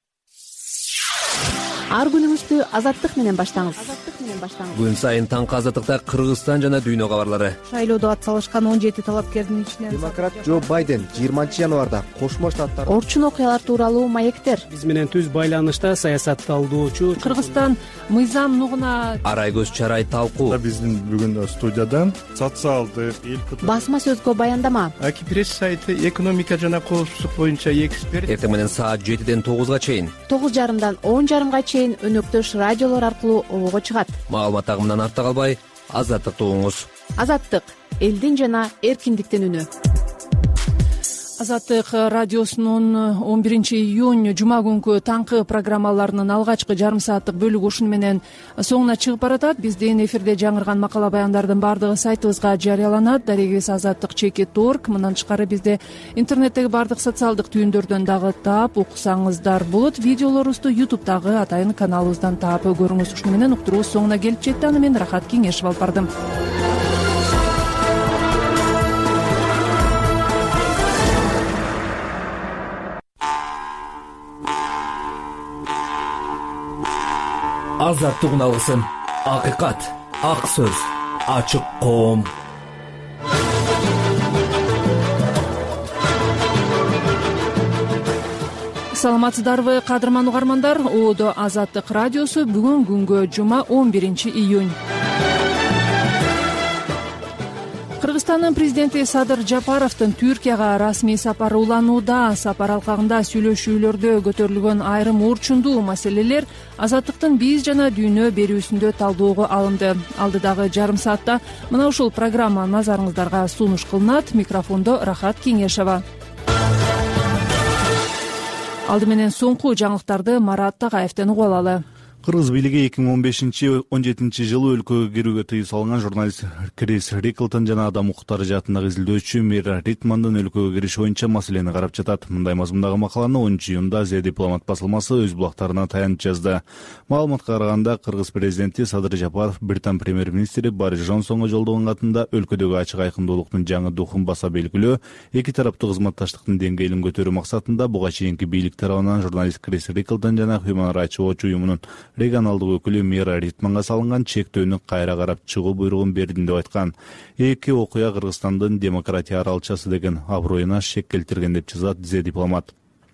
[SPEAKER 4] Ар күнүңүздү азаттык менен баштаңыз.
[SPEAKER 1] Күн сайын таңкы азаттыкта Кыргызстан жана дүйнө кабарлары.
[SPEAKER 2] Шайлоодо атсалышкан он жети талапкердин ичинен
[SPEAKER 21] демократ Джо Байден жыйырманчы январда Кошмо Штаттар
[SPEAKER 4] орчун окуялар тууралуу маектер.
[SPEAKER 22] Биз менен түз байланышта саясатталдоочу
[SPEAKER 2] Кыргызстан мыйзам нугуна
[SPEAKER 1] Арайгөз Чарай талкуу.
[SPEAKER 23] Биздин бүгүн студиядан социалдык эл
[SPEAKER 4] басма сөзгө баяндама.
[SPEAKER 21] Акипресс сайты экономика жана коопсуздук боюнча эксперт.
[SPEAKER 1] Эртең менен саат жетиден тогузга чейин.
[SPEAKER 4] тогуз жарымдан он жарымга чейин чейин өнөктөш радиолор аркылуу обого чыгат.
[SPEAKER 1] Маалымат агымынан артта калбай, Азаттыкты угуңуз.
[SPEAKER 4] Азаттык — элдин жана эркиндиктин үнү.
[SPEAKER 2] Азаттык радиосунун он биринчи июнь жума күнкү таңкы программаларынын алгачкы жарым сааттык бөлүгү ушуну менен соңуна чыгып баратат. Биздин эфирде жаңырган макала баяндардын баардыгы сайтыбызга жарыяланат. Дарегибиз азаттык чекит точка орг. Мындан тышкары бизди интернеттеги баардык социалдык түйүндөрдөн дагы таап уксаңыздар болот. Видеолорубузду ютубтагы атайын каналыбыздан таап көрүңүз. Ушуну менен уктуруубуз соңуна келип жетти. Аны мен Рахат Кеңешев алып бардым.
[SPEAKER 1] Азаттык уналгысын, акыйкат, ак сөз, ачык коом.
[SPEAKER 2] Саламатсыздарбы, кадырман угармандар? Оодо Азаттык радиосу бүгүн күнгө жума он биринчи июнь. Кыргызстандын президенти Садыр Жапаровдун Түркияга расмий сапары уланууда. Сапар алкагында сүйлөшүүлөрдө көтөрүлгөн айрым урчундуу маселелер Азаттыктын биз жана дүйнө берүүсүндө талдоого алынды. Алдыдагы жарым саатта мына ушул программа назарыңыздарга сунуш кылынат. Микрофондо Рахат Кеңешева. Алды менен соңку жаңылыктарды Марат Тагаевден угуп алалы.
[SPEAKER 23] Кыргыз бийлиги эки миң он бешинчи он жетинчи жылы өлкөгө кирүүгө тыюу салган журналист Крис Риклтон жана адам укуктары жаатындагы изилдөөчү Мира Ритмандын өлкөгө кириши боюнча маселени карап жатат. Мындай мазмундагы макаланы онунчу июнда The Diplomat басылмасы өз булактарына таянып жазды. Маалыматка караганда, кыргыз президенти Садыр Жапаров Британ премьер-министри Борис Джонсонго жолдогон катында өлкөдөгү ачык айкындуулуктун жаңы духун баса белгилөө, эки тараптуу кызматташтыктын деңгээлин көтөрүү максатында буга чейинки бийлик тарабынан журналист Крис Риклтон жана Human Rights Watch уюмунун регионалдык өкүлү Мира Ритманга салынган чектөөнү кайра карап чыгуу буйругун бердим деп айткан. Эки окуя Кыргызстандын демократия аралчасы деген аброюна шек келтирген деп жазат The Diplomat.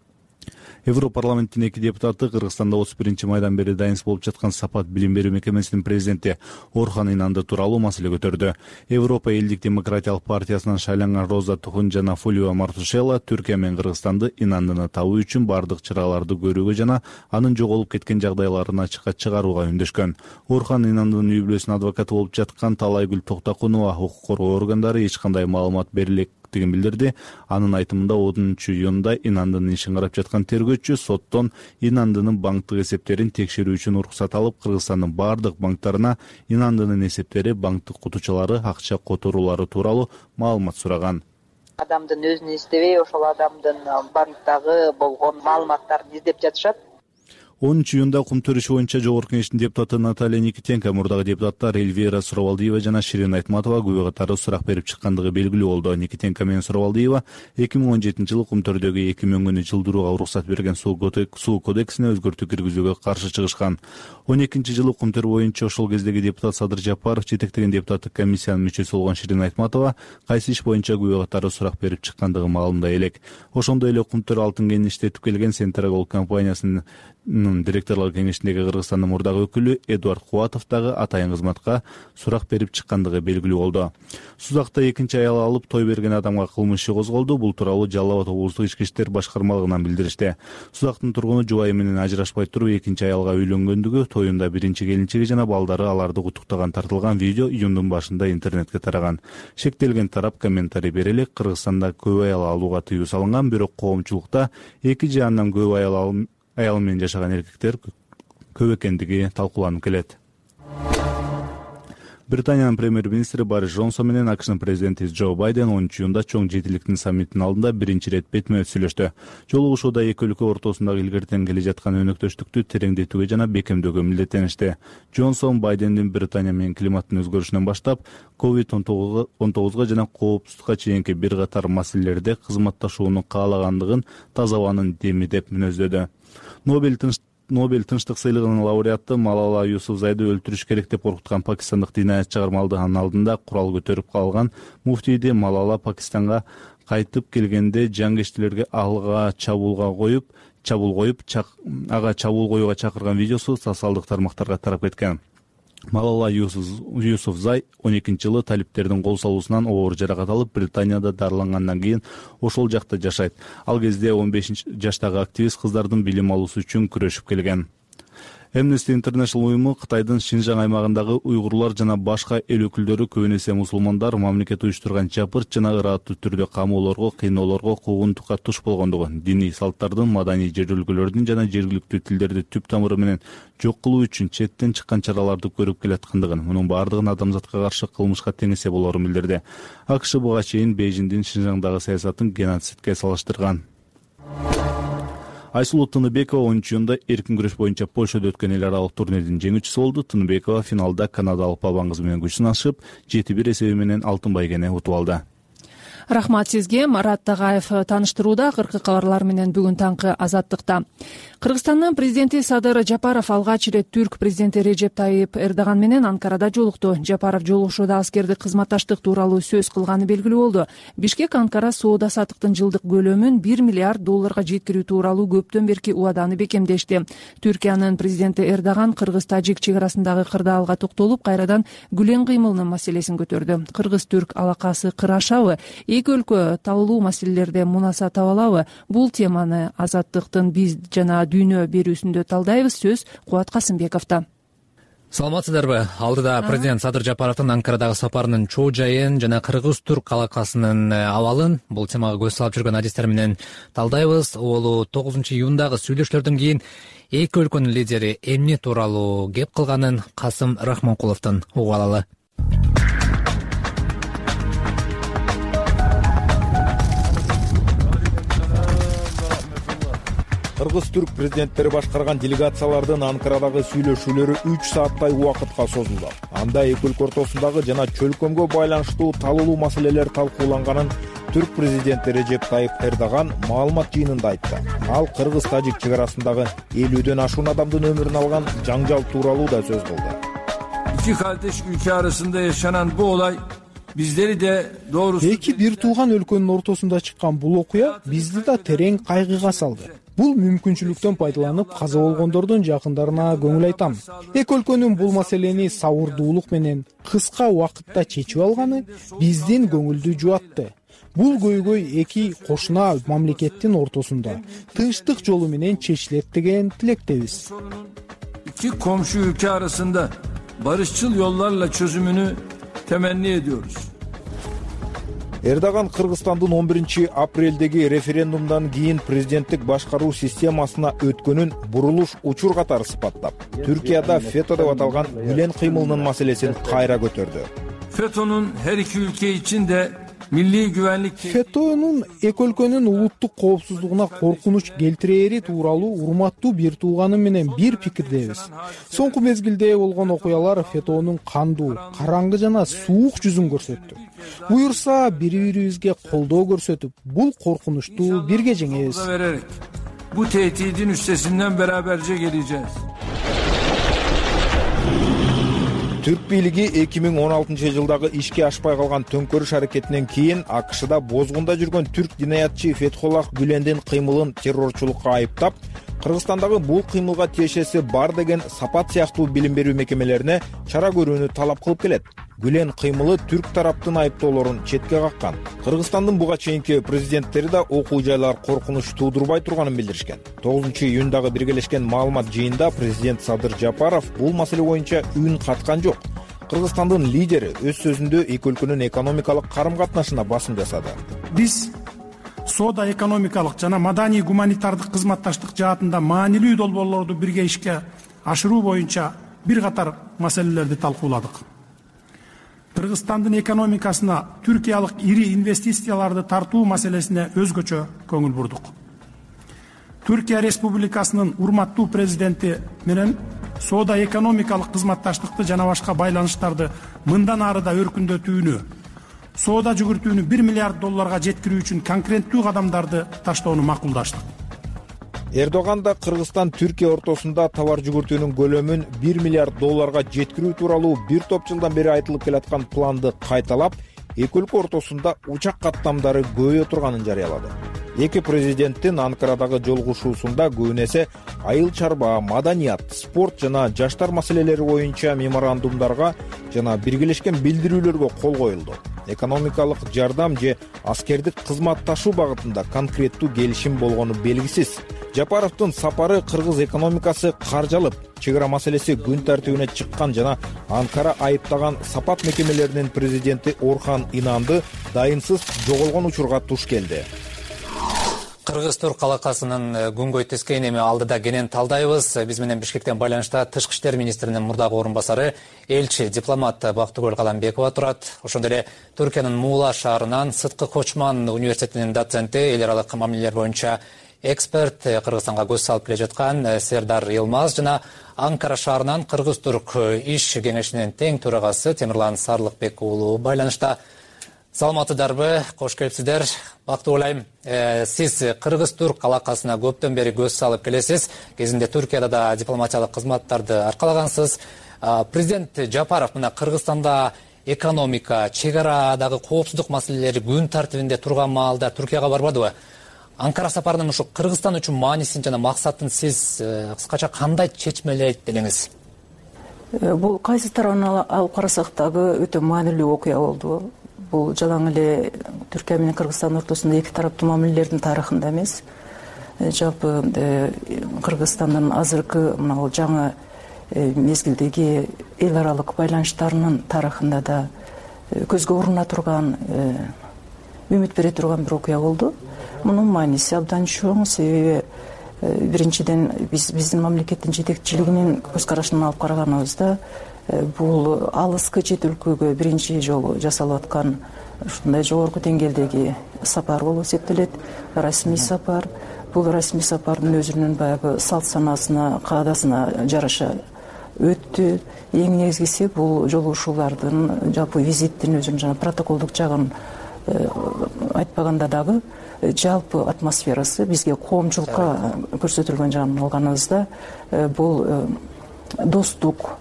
[SPEAKER 23] Европарламенттин эки депутаты Кыргызстанда отуз биринчи майдан бери дайынсыз болуп жаткан Сапат билим берүү мекемесинин президенти Орхан Инанды тууралуу маселе көтөрдү. Европа элдик демократиялык партиясынан шайланган Роза Тухун жана Фулио Мартушела Түркия менен Кыргызстанды Инандыны табуу үчүн бардык чараларды көрүүгө жана анын жоголуп кеткен жагдайларын ачыкка чыгарууга үндөшкөн. Орхан Инандынын үй бүлөсүнүн адвокаты болуп жаткан Талайгүл Токтокунова укук коргоо органдары эч кандай маалымат берилек деген билдирди. Анын айтымында онунчу июнда Инандынын ишин карап жаткан тергөөчү соттон Инандынын банктык эсептерин текшерүү үчүн уруксат алып, Кыргызстандын бардык банктарына Инандынын эсептери, банктык кутучалары, акча которуулары тууралуу маалымат сураган.
[SPEAKER 3] Адамдын өзүн издебей, ошол адамдын банктагы болгон маалыматтарын издеп жатышат.
[SPEAKER 23] онунчу июнда кум төрүшү боюнча Жогорку Кеңештин депутаты Наталья Никитенко, мурдагы депутаттар Эльвира Суровалдиева жана Ширин Айтматова күбө катары сурак берип чыккандыгы белгилүү болду. Никитенко менен Суровалдиева эки миң он жетинчи жылы кум төрдөгү эки мөңгүнү жылдырууга уруксат берген суу кодексине өзгөртүү киргизүүгө каршы чыгышкан. он экинчи жылы кум төр боюнча ошол кездеги депутат Садыр Жапаров жетектеген депутаттык комиссиянын мүчөсү болгон Ширин Айтматова кайсы иш боюнча күбө катары сурак берип чыккандыгы маалымдай элек. Ошондой эле кум төр алтын кенин иштетип келген Центрагол компаниясынын директорлор кеңешиндеги Кыргызстандын мурдагы өкүлү Эдуард Кубатов дагы атайын кызматка сурак берип чыккандыгы белгилүү болду. Сузакта экинчи аял алып той берген адамга кылмыш иши козголду. Бул тууралуу Жалал Абад облустук ички иштер башкармалыгынан билдиришти. Сузактын тургуну жубайы менен ажырашпай туруп экинчи аялга үйлөнгөндүгү, тоюнда биринчи келинчеги жана балдары аларды куттуктаган тартылган видео июндун башында интернетке тараган. Шектелген тарап комментарий бере элек, Кыргызстанда көп аял алууга тыюу салынган, бирок коомчулукта эки же андан көп аял аял менен жашаган эркектер көп экендиги талкууланып келет. Британиянын премьер-министри Борис Джонсон менен АКШнын президенти Джо Байден онунчу июнда чоң жетиликтин саммитинин алдында биринчи ирет бетме-бет сүйлөштү. Жолугушууда эки өлкө ортосундагы илгертен келе жаткан өнөктөштүктү тереңдетүүгө жана бекемдөөгө милдеттеништи. Джонсон Байдендин Британия менен климаттын өзгөрүшүнөн баштап ковид он тогузга жана коопсуздукка чейинки бир катар маселелерде кызматташууну каалагандыгын таза абанын деми деп мүнөздөдү. Нобель тынч Нобель тынчтык сыйлыгынын лауреаты Малала Юсуфзайды өлтүрүш керек деп коркуткан пакистандык динаят чыгармалды. Анын алдында курал көтөрүп калган муфтийди Малала Пакистанга кайтып келгенде жангечтилерге алга чабуулга коюп, чабуул коюп, ага чабуул коюуга чакырган видеосу социалдык тармактарга тарап кеткен. Малала Юсуфзай он экинчи жылы талиптердин кол салуусунан оор жаракат алып, Британияда дарылангандан кийин ошол жакта жашайт. Ал кезде он беш жаштагы активист кыздардын билим алуусу үчүн күрөшүп келген. Amnesty International уюму Кытайдын Шинжаң аймагындагы уйгурлар жана башка эл өкүлдөрү, көбүн эсе мусулмандар, мамлекет уюштурган жапырт жана ырааттуу түрдө камоолорго, кыйноолорго, куугунтукка туш болгондугу, диний салттардын, маданий жерлөлгөлөрдүн жана жергиликтүү тилдерди түп тамыры менен жок кылуу үчүн четтен чыккан чараларды көрүп келаткандыгын, мунун баардыгын адамзатка каршы кылмышка тең эсеп болорун билдирди. АКШ буга чейин Бейжиңдин Шинжаңдагы саясатын геноцидке салыштырган. Айсулуу Тыныбекова онунчу июнда эркин күрөш боюнча Польшада өткөн эл аралык турнирдин жеңүүчүсү болду. Тыныбекова финалда канадалык Пабан кызы менен күч сынашып, жети бир эсеби менен алтын байгени утуп алды.
[SPEAKER 2] Рахмат сизге. Марат Тагаев таныштырууда. Акыркы кабарлар менен бүгүн таңкы Азаттыкта. Кыргызстандын президенти Садыр Жапаров алгач ирет түрк президенти Режеп Тайып Эрдоган менен Анкарада жолукту. Жапаров жолугушууда аскердик кызматташтык тууралуу сөз кылганы белгилүү болду. Бишкек Анкара соода саттыктын жылдык көлөмүн бир миллиард долларга жеткирүү тууралуу көптөн берки убаданы бекемдешти. Түркиянын президенти Эрдоган кыргыз-тажик чек арасындагы кырдаалга токтолуп, кайрадан Гүлен кыймылынын маселесин көтөрдү. Кыргыз-түрк алакасы кырашабы? Эки өлкө талуу маселелерде мунаса таба алабы? Бул теманы Азаттыктын биз жана дүйнө берүүсүндө талдайбыз. Сөз Кубат Касымбековдо.
[SPEAKER 6] Саламатсыздарбы? Алдыда президент Садыр Жапаровдун Анкарадагы сапарынын чоо жайын жана кыргыз-түрк алакасынын абалын, бул темага көз салып жүргөн адистер менен талдайбыз. Ол тогузунчу июндагы сүйлөшүүлөрдөн кийин эки өлкөнүн лидери эмне тууралуу кеп кылганын Касым Рахманкуловдон угуп алалы.
[SPEAKER 13] Кыргыз-түрк президенттери башкарган делегациялардын Анкарадагы сүйлөшүүлөрү үч сааттай убакытка созулду. Анда эки өлкө ортосундагы жана чөлкөмгө байланыштуу талуулуу маселелер талкууланганын түрк президенти Режеп Тайып Эрдоган маалымат жыйынында айтты. Ал кыргыз-тажик чек арасындагы элүүдөн ашуун адамдын өмүрүн алган жаңжал тууралуу да сөз кылды.
[SPEAKER 7] İki kardeş ülke arasında yaşanan bu olay bizleri de doğrusu
[SPEAKER 9] Эки бир тууган өлкөнүн ортосунда чыккан бул окуя бизди да терең кайгыга салды. Бул мүмкүнчүлүктөн пайдаланып каза болгондордун жакындарына көңүл айтам. Эки өлкөнүн бул маселени сабырдуулук менен кыска убакытта чечип алганы биздин көңүлдү жубатты. Бул көйгөй эки кошуна мамлекеттин ортосунда тынчтык жолу менен чечилет деген тилектебиз.
[SPEAKER 7] İki komşu ülke arasında barışçıl yollarla çözümünü temenni ediyoruz.
[SPEAKER 13] Эрдоган Кыргызстандын он биринчи апрелдеги референдумдан кийин президенттик башкаруу системасына өткөнүн бурулуш учур катары сыпаттап, Түркияда фето деп аталган Гүлен кыймылынын маселесин кайра көтөрдү.
[SPEAKER 7] FETÖ'nün her iki ülke için de milli güvenlik
[SPEAKER 9] FETÖ'нүн эки өлкөнүн улуттук коопсуздугуна коркунуч келтирери тууралуу урматтуу бир тууганым менен бир пикирдебиз. Соңку мезгилде болгон окуялар FETÖ'нүн кандуу, караңгы жана суук жүзүн көрсөттү. Буюрса бири-бирибизге колдоо көрсөтүп, бул коркунучту бирге жеңебиз.
[SPEAKER 7] Bu tehdidin üstesinden beraberce geleceğiz.
[SPEAKER 13] Түрк бийлиги эки миң он алтынчы жылдагы ишке ашпай калган төңкөрүш аракетинен кийин АКШда бозгунда жүргөн түрк динаятчы Фетхоллах Гүлендин кыймылын террорчулукка айыптап, Кыргызстандагы бул кыймылга тиешеси бар деген Сапат сыяктуу билим берүү мекемелерине чара көрүүнү талап кылып келет. Гүлен кыймылы түрк тараптын айыптоолорун четке каккан. Кыргызстандын буга чейинки президенттери да окуу жайлар коркунуч туудурбай турганын билдиришкен. тогузунчу июндагы биргелешкен маалымат жыйында президент Садыр Жапаров бул маселе боюнча үн каткан жок. Кыргызстандын лидери өз сөзүндө эки өлкөнүн экономикалык карым-катнашына басым жасады.
[SPEAKER 24] Биз соода экономикалык жана маданий гуманитардык кызматташтык жаатында маанилүү долбоорлорду бирге ишке ашыруу боюнча бир катар маселелерди талкууладык. Кыргызстандын экономикасына түркиялык ири инвестицияларды тартуу маселесине өзгөчө көңүл бурдук. Түркия Республикасынын урматтуу президенти менен соода экономикалык кызматташтыкты жана башка байланыштарды мындан ары да өркүндөтүүнү, соода жүгүртүүнү бир миллиард долларга жеткирүү үчүн конкреттүү кадамдарды таштоону макулдаштык.
[SPEAKER 13] Эрдоган да Кыргызстан Түркия ортосунда товар жүгүртүүнүн көлөмүн бир миллиард долларга жеткирүү тууралуу бир топ жылдан бери айтылып келаткан планды кайталап, эки өлкө ортосунда учак каттамдары көбөйө турганын жарыялады. Эки президенттин Анкарадагы жолугушуусунда көбүн эсе айыл чарба, маданият, спорт жана жаштар маселелери боюнча меморандумдарга жана биргелешкен билдирүүлөргө кол коюлду. Экономикалык жардам же аскердик кызматташуу багытында конкреттүү келишим болгону белгисиз. Жапаровдун сапары кыргыз экономикасы каржалып, чек ара маселеси күн тартибине чыккан жана Анкара айыптаган сапат мекемелеринин президенти Орхан Инанды дайынсыз жоголгон учурга туш келди.
[SPEAKER 6] Кыргыз-Түрк алакасынын күнгөй тескейин эми алдыда кенен талдайбыз. Биз менен Бишкектен байланышта Тышкы иштер министринин мурдагы орун басары, элчи, дипломат Бактыгүл Каламбекова турат. Ошондой эле Түркиянын Муула шаарынан Сыткы Кочман университетинин доценти, эл аралык мамилелер боюнча эксперт, Кыргызстанга көз салып келе жаткан Сердар Йылмаз жана Анкара шаарынан Кыргыз-Түрк иш кеңешинин тең төрагасы Темирлан Сарлыкбек уулу байланышта. Саламатсыздарбы, кош келипсиздер. Бактыгүл айым, сиз Кыргыз-Түрк алакасына көптөн бери көз салып келесиз. Кезинде Түркияда да дипломатиялык кызматтарды аркалагансыз. Президент Жапаров мына Кыргызстанда экономика, чек арадагы коопсуздук маселелери күн тартибинде турган маалда Түркияга барбадыбы? Анкара сапарынын ушу Кыргызстан үчүн маанисин жана максатын сиз кыскача кандай чечмелейт делеңиз?
[SPEAKER 8] Бул кайсы тарабынан алып карасак дагы өтө маанилүү окуя болду. Бул жалаң эле Түркия менен Кыргызстан ортосунда эки тараптуу мамилелердин тарыхында эмес, жалпы Кыргызстандын азыркы мына жаңы мезгилдеги эл аралык байланыштарынын тарыхында да көзгө уруна турган, үмүт бере турган бир окуя болду. Мунун мааниси абдан чоң, себеби биринчиден биз биздин мамлекеттин жетекчилигинин көз карашынан алып караганыбызда бул алыскы чет өлкөгө биринчи жолу жасалып аткан ушундай жогорку деңгээлдеги сапар болуп эсептелет. Расмий сапар. Бул расмий сапардын өзүнүн баягы салт санасына, каадасына жараша өттү. Эң негизгиси бул жолугушуулардын, жалпы визиттин өзүнүн жана протоколдук жагын айтпаганда дагы жалпы атмосферасы бизге коомчулукка көрсөтүлгөн жагын алганыбызда бул достук,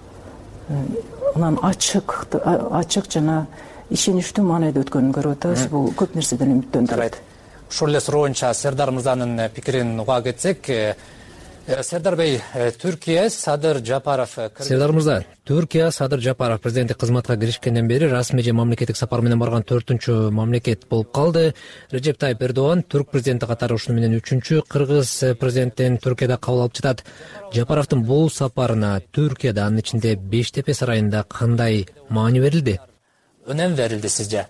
[SPEAKER 8] анан ачык, ачык жана ишеничтүү маанайда өткөнүн көрүп атабыз. Бул көп нерседен үмүттөндүрөт.
[SPEAKER 6] Ушул эле суроочу Сердар мырзанын пикирин уга кетсек, Сердар бей, Түркия Садыр Жапаров. Сердар мырза, Түркия Садыр Жапаров президенттик кызматка киришкенден бери расмий же мамлекеттик сапар менен барган төртүнчү мамлекет болуп калды. Режеп Тайып Эрдоган түрк президенти катары ушуну менен үчүнчү кыргыз президентин Түркияда кабыл алып жатат. Жапаровдун бул сапарына Түркияда, анын ичинде Бештепе сарайында кандай маани берилди?
[SPEAKER 10] Önem verildi sizce?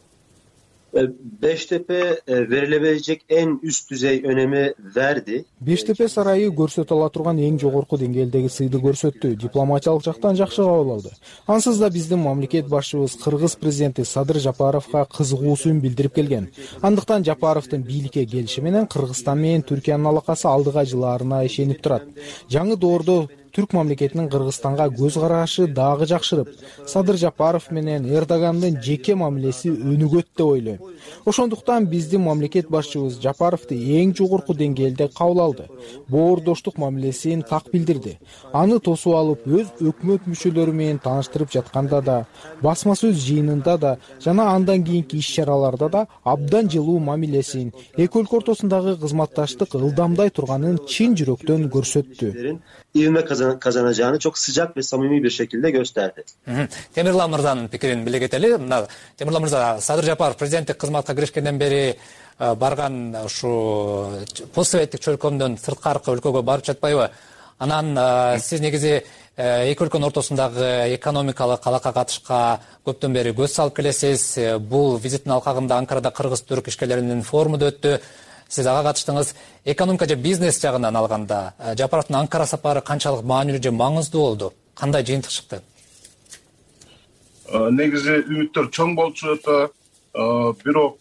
[SPEAKER 10] Beştepe verilebilecek en üst düzey önemi verdi.
[SPEAKER 9] Бештепе сарайы көрсөтө ала турган эң жогорку деңгээлдеги сыйды көрсөттү. Дипломатиялык жактан жакшы кабыл алды. Ансыз да биздин мамлекет башчыбыз Кыргыз президенти Садыр Жапаровго кызыгуусун билдирип келген. Андыктан Жапаровдун бийликке келиши менен Кыргызстан менен Түркиянын алакасы алдыга жылаарына ишенип турат. Жаңы доордо Түрк мамлекетинин Кыргызстанга көз карашы дагы жакшырып, Садыр Жапаров менен Эрдогандын жеке мамилеси өнүгөт деп ойлойм. Ошондуктан биздин мамлекет башчыбыз Жапаровду эң жогорку деңгээлде кабыл алды. Боордоштук мамилесин так билдирди. Аны тосуп алып, өз өкмөт мүчөлөрү менен тааныштырып жатканда да, басма сөз жыйынында да жана андан кийинки иш-чараларда да абдан жылуу мамилесин, эки өлкө ортосундагы кызматташтык ылдамдай турганын чын жүрөктөн көрсөттү.
[SPEAKER 10] İvme kazanacağını çok sıcak ve samimi bir şekilde gösterdi.
[SPEAKER 6] Темирлан мырзанын пикирин биле кетели. Темирлан мырза, Садыр Жапаров президенттик кызматка киришкенден бери барган ушу постсоветтик чөлкөмдөн сырткаркы өлкөгө барып жатпайбы? Анан сиз негизи эки өлкөнүн ортосундагы экономикалык алака катышка көптөн бери көз салып келесиз. Бул визиттин алкагында Анкарада кыргыз-түрк ишкерлеринин форуму да өттү. Сиз ага катыштыңыз. Экономика же бизнес жагынан алганда Жапаровдун Анкара сапары канчалык маанилүү же маңыздуу болду? Кандай жыйынтык чыкты?
[SPEAKER 11] Негизи үмүттөр чоң болчу ата, бирок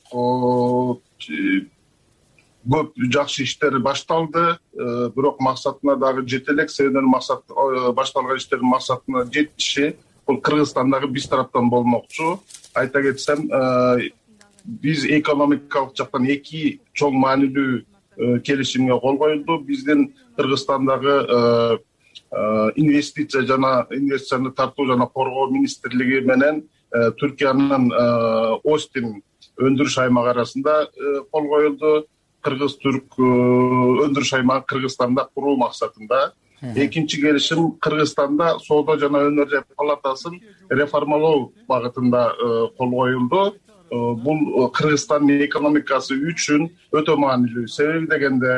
[SPEAKER 11] көп жакшы иштер башталды, бирок максатына дагы жете элек. Себебин максат башталган иштердин максатына жетиши бул Кыргызстандагы биз тараптан болмокчу. Айта кетсем, биз экономикалык жактан эки чоң маанилүү келишимге кол коюлду. Биздин Кыргызстандагы инвестиция жана инвестицияны тартуу жана коргоо министрлиги менен Түркиянын Остин өндүрүш аймагы арасында кол коюлду. Кыргыз-түрк өндүрүш аймагы Кыргызстанда куруу максатында. Экинчи келишим Кыргызстанда соода жана өнөр палатасын реформалоо багытында кол коюлду. Бул Кыргызстандын экономикасы үчүн өтө маанилүү. Себеби дегенде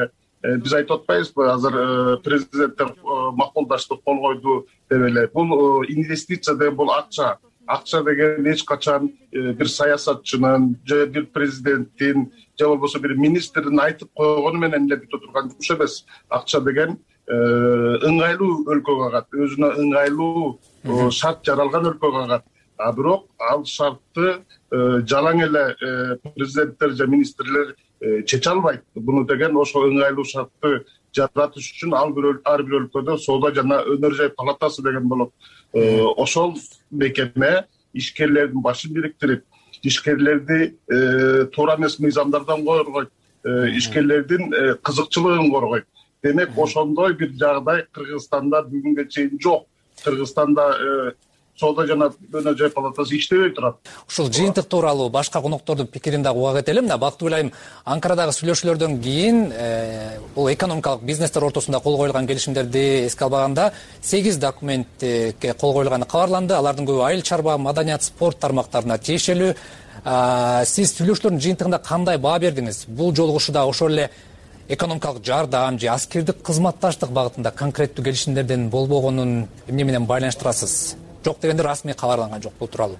[SPEAKER 11] биз айтып атпайбызбы азыр президенттер макулдаштык кол койду деп эле. Бул инвестиция деген бул акча. Акча деген эч качан бир саясатчынын же бир президенттин же болбосо бир министрдин айтып койгону менен эле бүтө турган жумуш эмес. Акча деген ыңгайлуу өлкөгө кагат, өзүнө ыңгайлуу шарт жаралган өлкөгө кагат. А бирок ал шартты жалаң эле президенттер же министрлер чече албайт. Буну деген ошо ыңгайлуу шартты жаратыш үчүн ар бир өлкөдө соода жана өнөр жай палатасы деген болот. Ошол мекеме ишкерлердин башын бириктирип, ишкерлерди туура эмес мыйзамдардан коргойт, ишкерлердин кызыкчылыгын коргойт. Демек, ошондой бир жагдай Кыргызстанда бүгүнгө чейин жок. Кыргызстанда соода жана өнөр жай палатасы иштебей турат.
[SPEAKER 6] Ушул жыйынтык тууралуу башка коноктордун пикирин дагы уга кетели. Мына бактуу ойлойм, Анкарадагы сүйлөшүүлөрдөн кийин бул экономикалык бизнестер ортосунда кол коюлган келишимдерди эске албаганда сегиз документке кол коюлганы кабарланды. Алардын көбү айыл чарба, маданият, спорт тармактарына тиешелүү. Сиз сүйлөшүүлөрдүн жыйынтыгында кандай баа бердиңиз? Бул жолугушууда ошол эле экономикалык жардам же аскердик кызматташтык багытында конкреттүү келишимдердин болбогонун эмне менен байланыштырасыз? Жок дегенде расмий кабарланган жок бул тууралуу.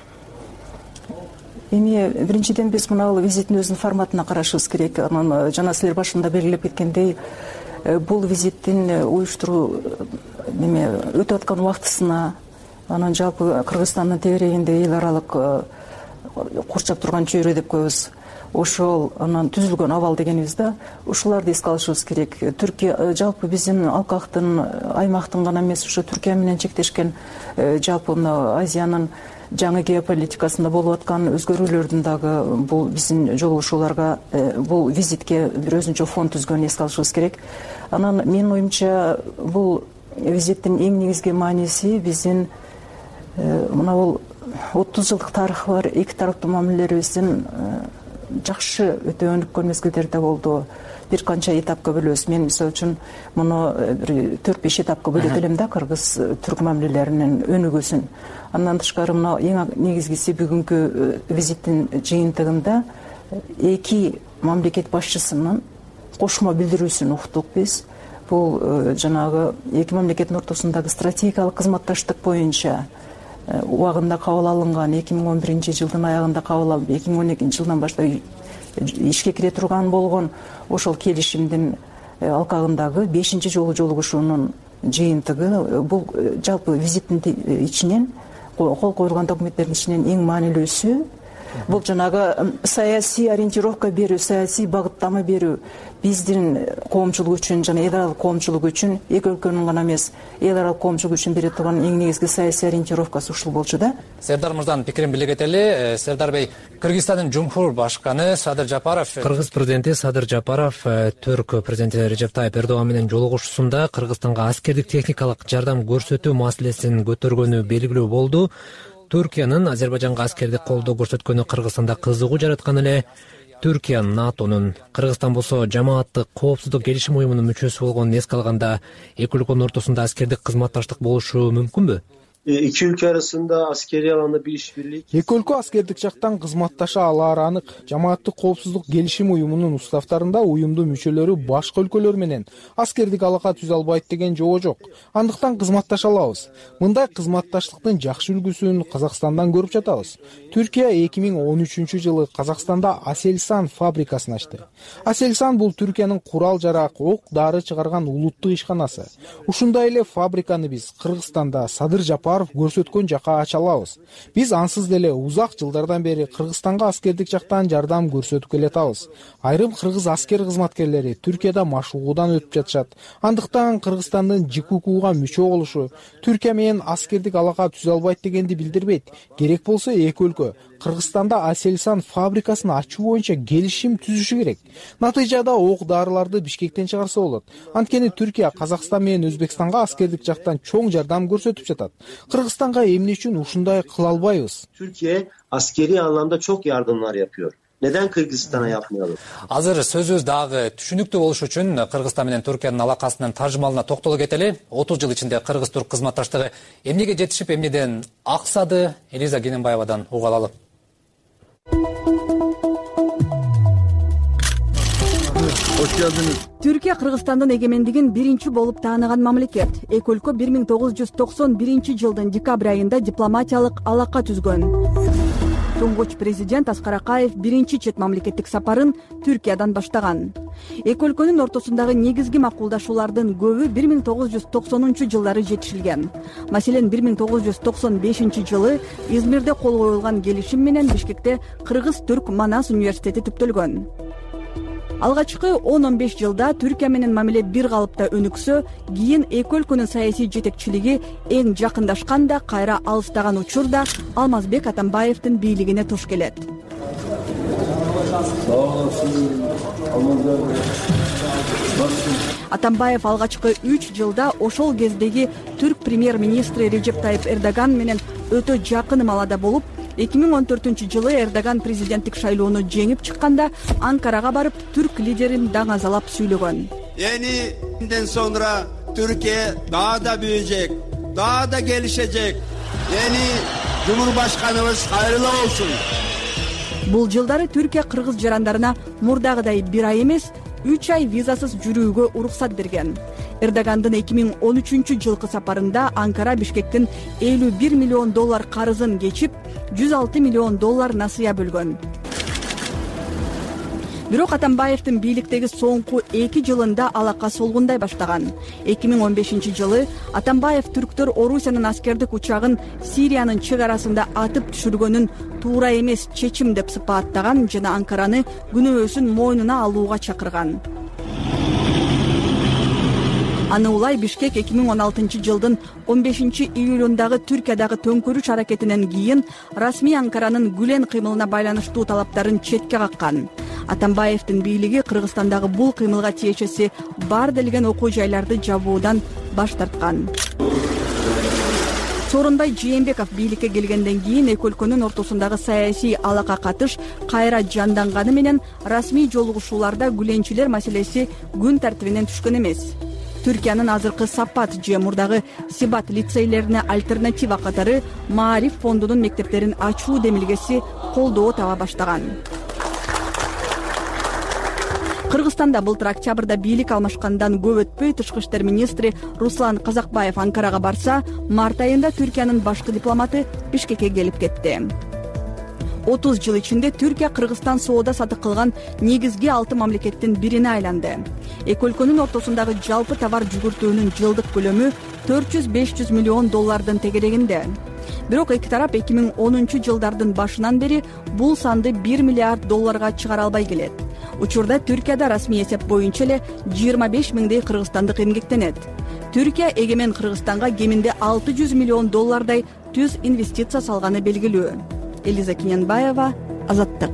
[SPEAKER 8] Эми биринчиден биз мына визиттин өзүнүн форматына карашыбыз керек. Анан жана силер башында белгилеп кеткендей, бул визиттин уюштуруу неме өтүп аткан убактысына, анан жалпы Кыргызстандын тегерегинде эл аралык курчап турган чөйрө деп коебуз. Ошол анан түзүлгөн абал дегенибиз да, ушуларды эске алышыбыз керек. Түркия жалпы биздин алкактын, аймактын гана эмес, ушу Түркия менен чектешкен жалпы мына Азиянын жаңы геополитикасында болуп аткан өзгөрүүлөрдүн дагы бул биздин жолугушууларга, бул визитке бир өзүнчө фон түзгөнүн эске алышыбыз керек. Анан менин оюмча бул визиттин эң негизги мааниси биздин мына бул отуз жылдык тарыхы бар эки тараптуу мамилелерибиздин жакшы өтө өнүккөн мезгилдер да болду. Бир канча этапка бөлөбүз. Мен мисалы үчүн муну бир төрт беш этапка бөлөп элем да, кыргыз-түрк мамилелеринин өнүгүүсүн. Андан тышкары мына эң негизгиси бүгүнкү визиттин жыйынтыгында эки мамлекет башчысынын кошмо билдирүүсүн уктук биз. Бул жанагы эки мамлекеттин ортосундагы стратегиялык кызматташтык боюнча убагында кабыл алынган, эки миң он биринчи жылдын аягында кабыл алып, эки миң он экинчи жылдан баштап ишке кире турган болгон ошол келишимдин алкагындагы бешинчи жолу жолугушуунун жыйынтыгы. Бул жалпы визиттин ичинен, кол коюлган документтердин ичинен эң маанилүүсү бул жанагы саясий ориентировка берүү, саясий багыттама берүү биздин коомчулук үчүн жана эл аралык коомчулук үчүн, эки өлкөнүн гана эмес, эл аралык коомчулук үчүн бере турган эң негизги саясий ориентировкасы ушул болчу да.
[SPEAKER 6] Сердар мырзанын пикирин биле кетели. Сердар бей, Кыргызстандын Жумхур башканы Садыр Жапаров, Кыргыз президенти Садыр Жапаров Түрк президенти Режеп Тайып Эрдоган менен жолугушуусунда Кыргызстанга аскердик техникалык жардам көрсөтүү маселесин көтөргөнү белгилүү болду. Түркиянын Азербайжанга аскердик колдоо көрсөткөнү Кыргызстанда кызыгуу жараткан эле. Түркия НАТОнун, Кыргызстан болсо жамааттык коопсуздук келишим уюмунун мүчөсү болгонун эске алганда эки өлкөнүн ортосунда аскердик кызматташтык болушу мүмкүнбү?
[SPEAKER 10] İki ülke arasında askeri alanda bir işbirliği.
[SPEAKER 9] Эки өлкө аскердик жактан кызматташа алары анык. Жамааттык коопсуздук келишим уюмунун уставтарында уюмдун мүчөлөрү башка өлкөлөр менен аскердик алака түзө албайт деген жобо жок. Андыктан кызматташа алабыз. Мындай кызматташтыктын жакшы үлгүсүн Казакстандан көрүп жатабыз. Түркия эки миң он үчүнчү жылы Казакстанда Aselsan фабрикасын ачты. Aselsan бул Түркиянын курал жарак, ок дары чыгарган улуттук ишканасы. Ушундай эле фабриканы биз Кыргызстанда Садыр Жапаров көрсөткөн жака ача алабыз. Биз ансыз деле узак жылдардан бери Кыргызстанга аскердик жактан жардам көрсөтүп келатабыз. Айрым кыргыз аскер кызматкерлери Түркияда машыгуудан өтүп жатышат. Андыктан Кыргызстандын ЖККуга мүчө болушу Түркия менен аскердик алака түзө албайт дегенди билдирбейт. Керек болсо эки өлкө Кыргызстанда Aselsan фабрикасын ачуу боюнча келишим түзүшү керек. Натыйжада ок дарыларды Бишкектен чыгарса болот. Анткени Түркия Казакстан менен Өзбекстанга аскердик жактан чоң жардам көрсөтүп жатат. Кыргызстанга эмне үчүн ушундай кыла албайбыз?
[SPEAKER 10] Türkiye askeri anlamda çok yardımlar yapıyor. Neden Kırgızistan'a yapmayalım?
[SPEAKER 6] Азыр сөзүбүз дагы түшүнүктүү болуш үчүн Кыргызстан менен Түркиянын алакасынын таржымалына токтоло кетели. отуз жыл ичинде Кыргыз-Түрк кызматташтыгы эмнеге жетишип, эмнеден аксады? Элиза Кененбаевадан угуп алалы.
[SPEAKER 7] Hoş geldiniz.
[SPEAKER 5] Түркия Кыргызстандын эгемендигин биринчи болуп тааныган мамлекет. Эки өлкө бир миң тогуз жүз токсон биринчи жылдын декабрь айында дипломатиялык алака түзгөн. Туңгуч президент Аскар Акаев биринчи чет мамлекеттик сапарын Түркиядан баштаган. Эки өлкөнүн ортосундагы негизги макулдашуулардын көбү бир миң тогуз жүз токсонунчу жылдары жетишилген. Маселен, бир миң тогуз жүз токсон бешинчи жылы Измирде кол коюлган келишим менен Бишкекте Кыргыз-Түрк Манас университети түптөлгөн. Алгачкы он он беш жылда Түркия менен мамиле бир калыпта өнүксө, кийин эки өлкөнүн саясий жетекчилиги эң жакындашканда, кайра алыстаган учурда Алмазбек Атамбаевдин бийлигине туш келет. Атамбаев алгачкы үч жылда ошол кездеги түрк премьер-министри Режеп Тайып Эрдоган менен өтө жакын маалада болуп, эки миң он төртүнчү жылы Эрдоган президенттик шайлоону жеңип чыкканда Анкарага барып түрк лидерин даңазалап сүйлөгөн.
[SPEAKER 12] Yeniden sonra Türkiye daha da büyüyecek, daha da gelişecek. Yeni Cumhurbaşkanımız hayırlı olsun.
[SPEAKER 5] Бул жылдары Түркия кыргыз жарандарына мурдагыдай бир ай эмес, үч ай визасыз жүрүүгө уруксат берген. Эрдогандын эки миң он үчүнчү жылкы сапарында Анкара Бишкектин элүү бир миллион доллар карызын кечип, жүз алты миллион доллар насыя бөлгөн. Бирок Атамбаевдин бийликтеги соңку эки жылында алака солгундай баштаган. эки миң он бешинчи жылы Атамбаев түрктөр Орусиянын аскердик учагын Сириянын чек арасында атып түшүргөнүн туура эмес чечим деп сыпаттаган жана Анкараны күнөөсүн мойнуна алууга чакырган. Аны улай Бишкек эки миң он алтынчы жылдын он бешинчи июлундагы Түркиядагы төңкөрүш аракетинен кийин расмий Анкаранын Гүлен кыймылына байланыштуу талаптарын четке каккан. Атамбаевдин бийлиги Кыргызстандагы бул кыймылга тиешеси бар делген окуу жайларды жабуудан баш тарткан. Сооронбай Жээнбеков бийликке келгенден кийин эки өлкөнүн ортосундагы саясий алака катыш кайра жанданганы менен расмий жолугушууларда гүленчилер маселеси күн тартибинен түшкөн эмес. Түркиянын азыркы Сапат же мурдагы Сибат лицейлерине альтернатива катары Маариф фондунун мектептерин ачуу демилгеси колдоо таба баштаган. Кыргызстанда былтыр октябрда бийлик алмашкандан көп өтпөй тышкы иштер министри Руслан Казакбаев Анкарага барса, март айында Түркиянын башкы дипломаты Бишкекке келип кетти. отуз жыл ичинде Түркия Кыргызстан соода сатык кылган негизги алты мамлекеттин бирине айланды. Эки өлкөнүн ортосундагы жалпы товар жүгүртүүнүн жылдык көлөмү төрт жүз беш жүз миллион доллардын тегерегинде. Бирок эки тарап эки миң онунчу жылдардын башынан бери бул санды бир миллиард долларга чыгара албай келет. Учурда Түркияда расмий эсеп боюнча эле жыйырма беш миңдей кыргызстандык эмгектенет. Түркия эгемен Кыргызстанга кеминде алты жүз миллион доллардай түз инвестиция салганы белгилүү. Элиза Кинянбаева, Азаттык.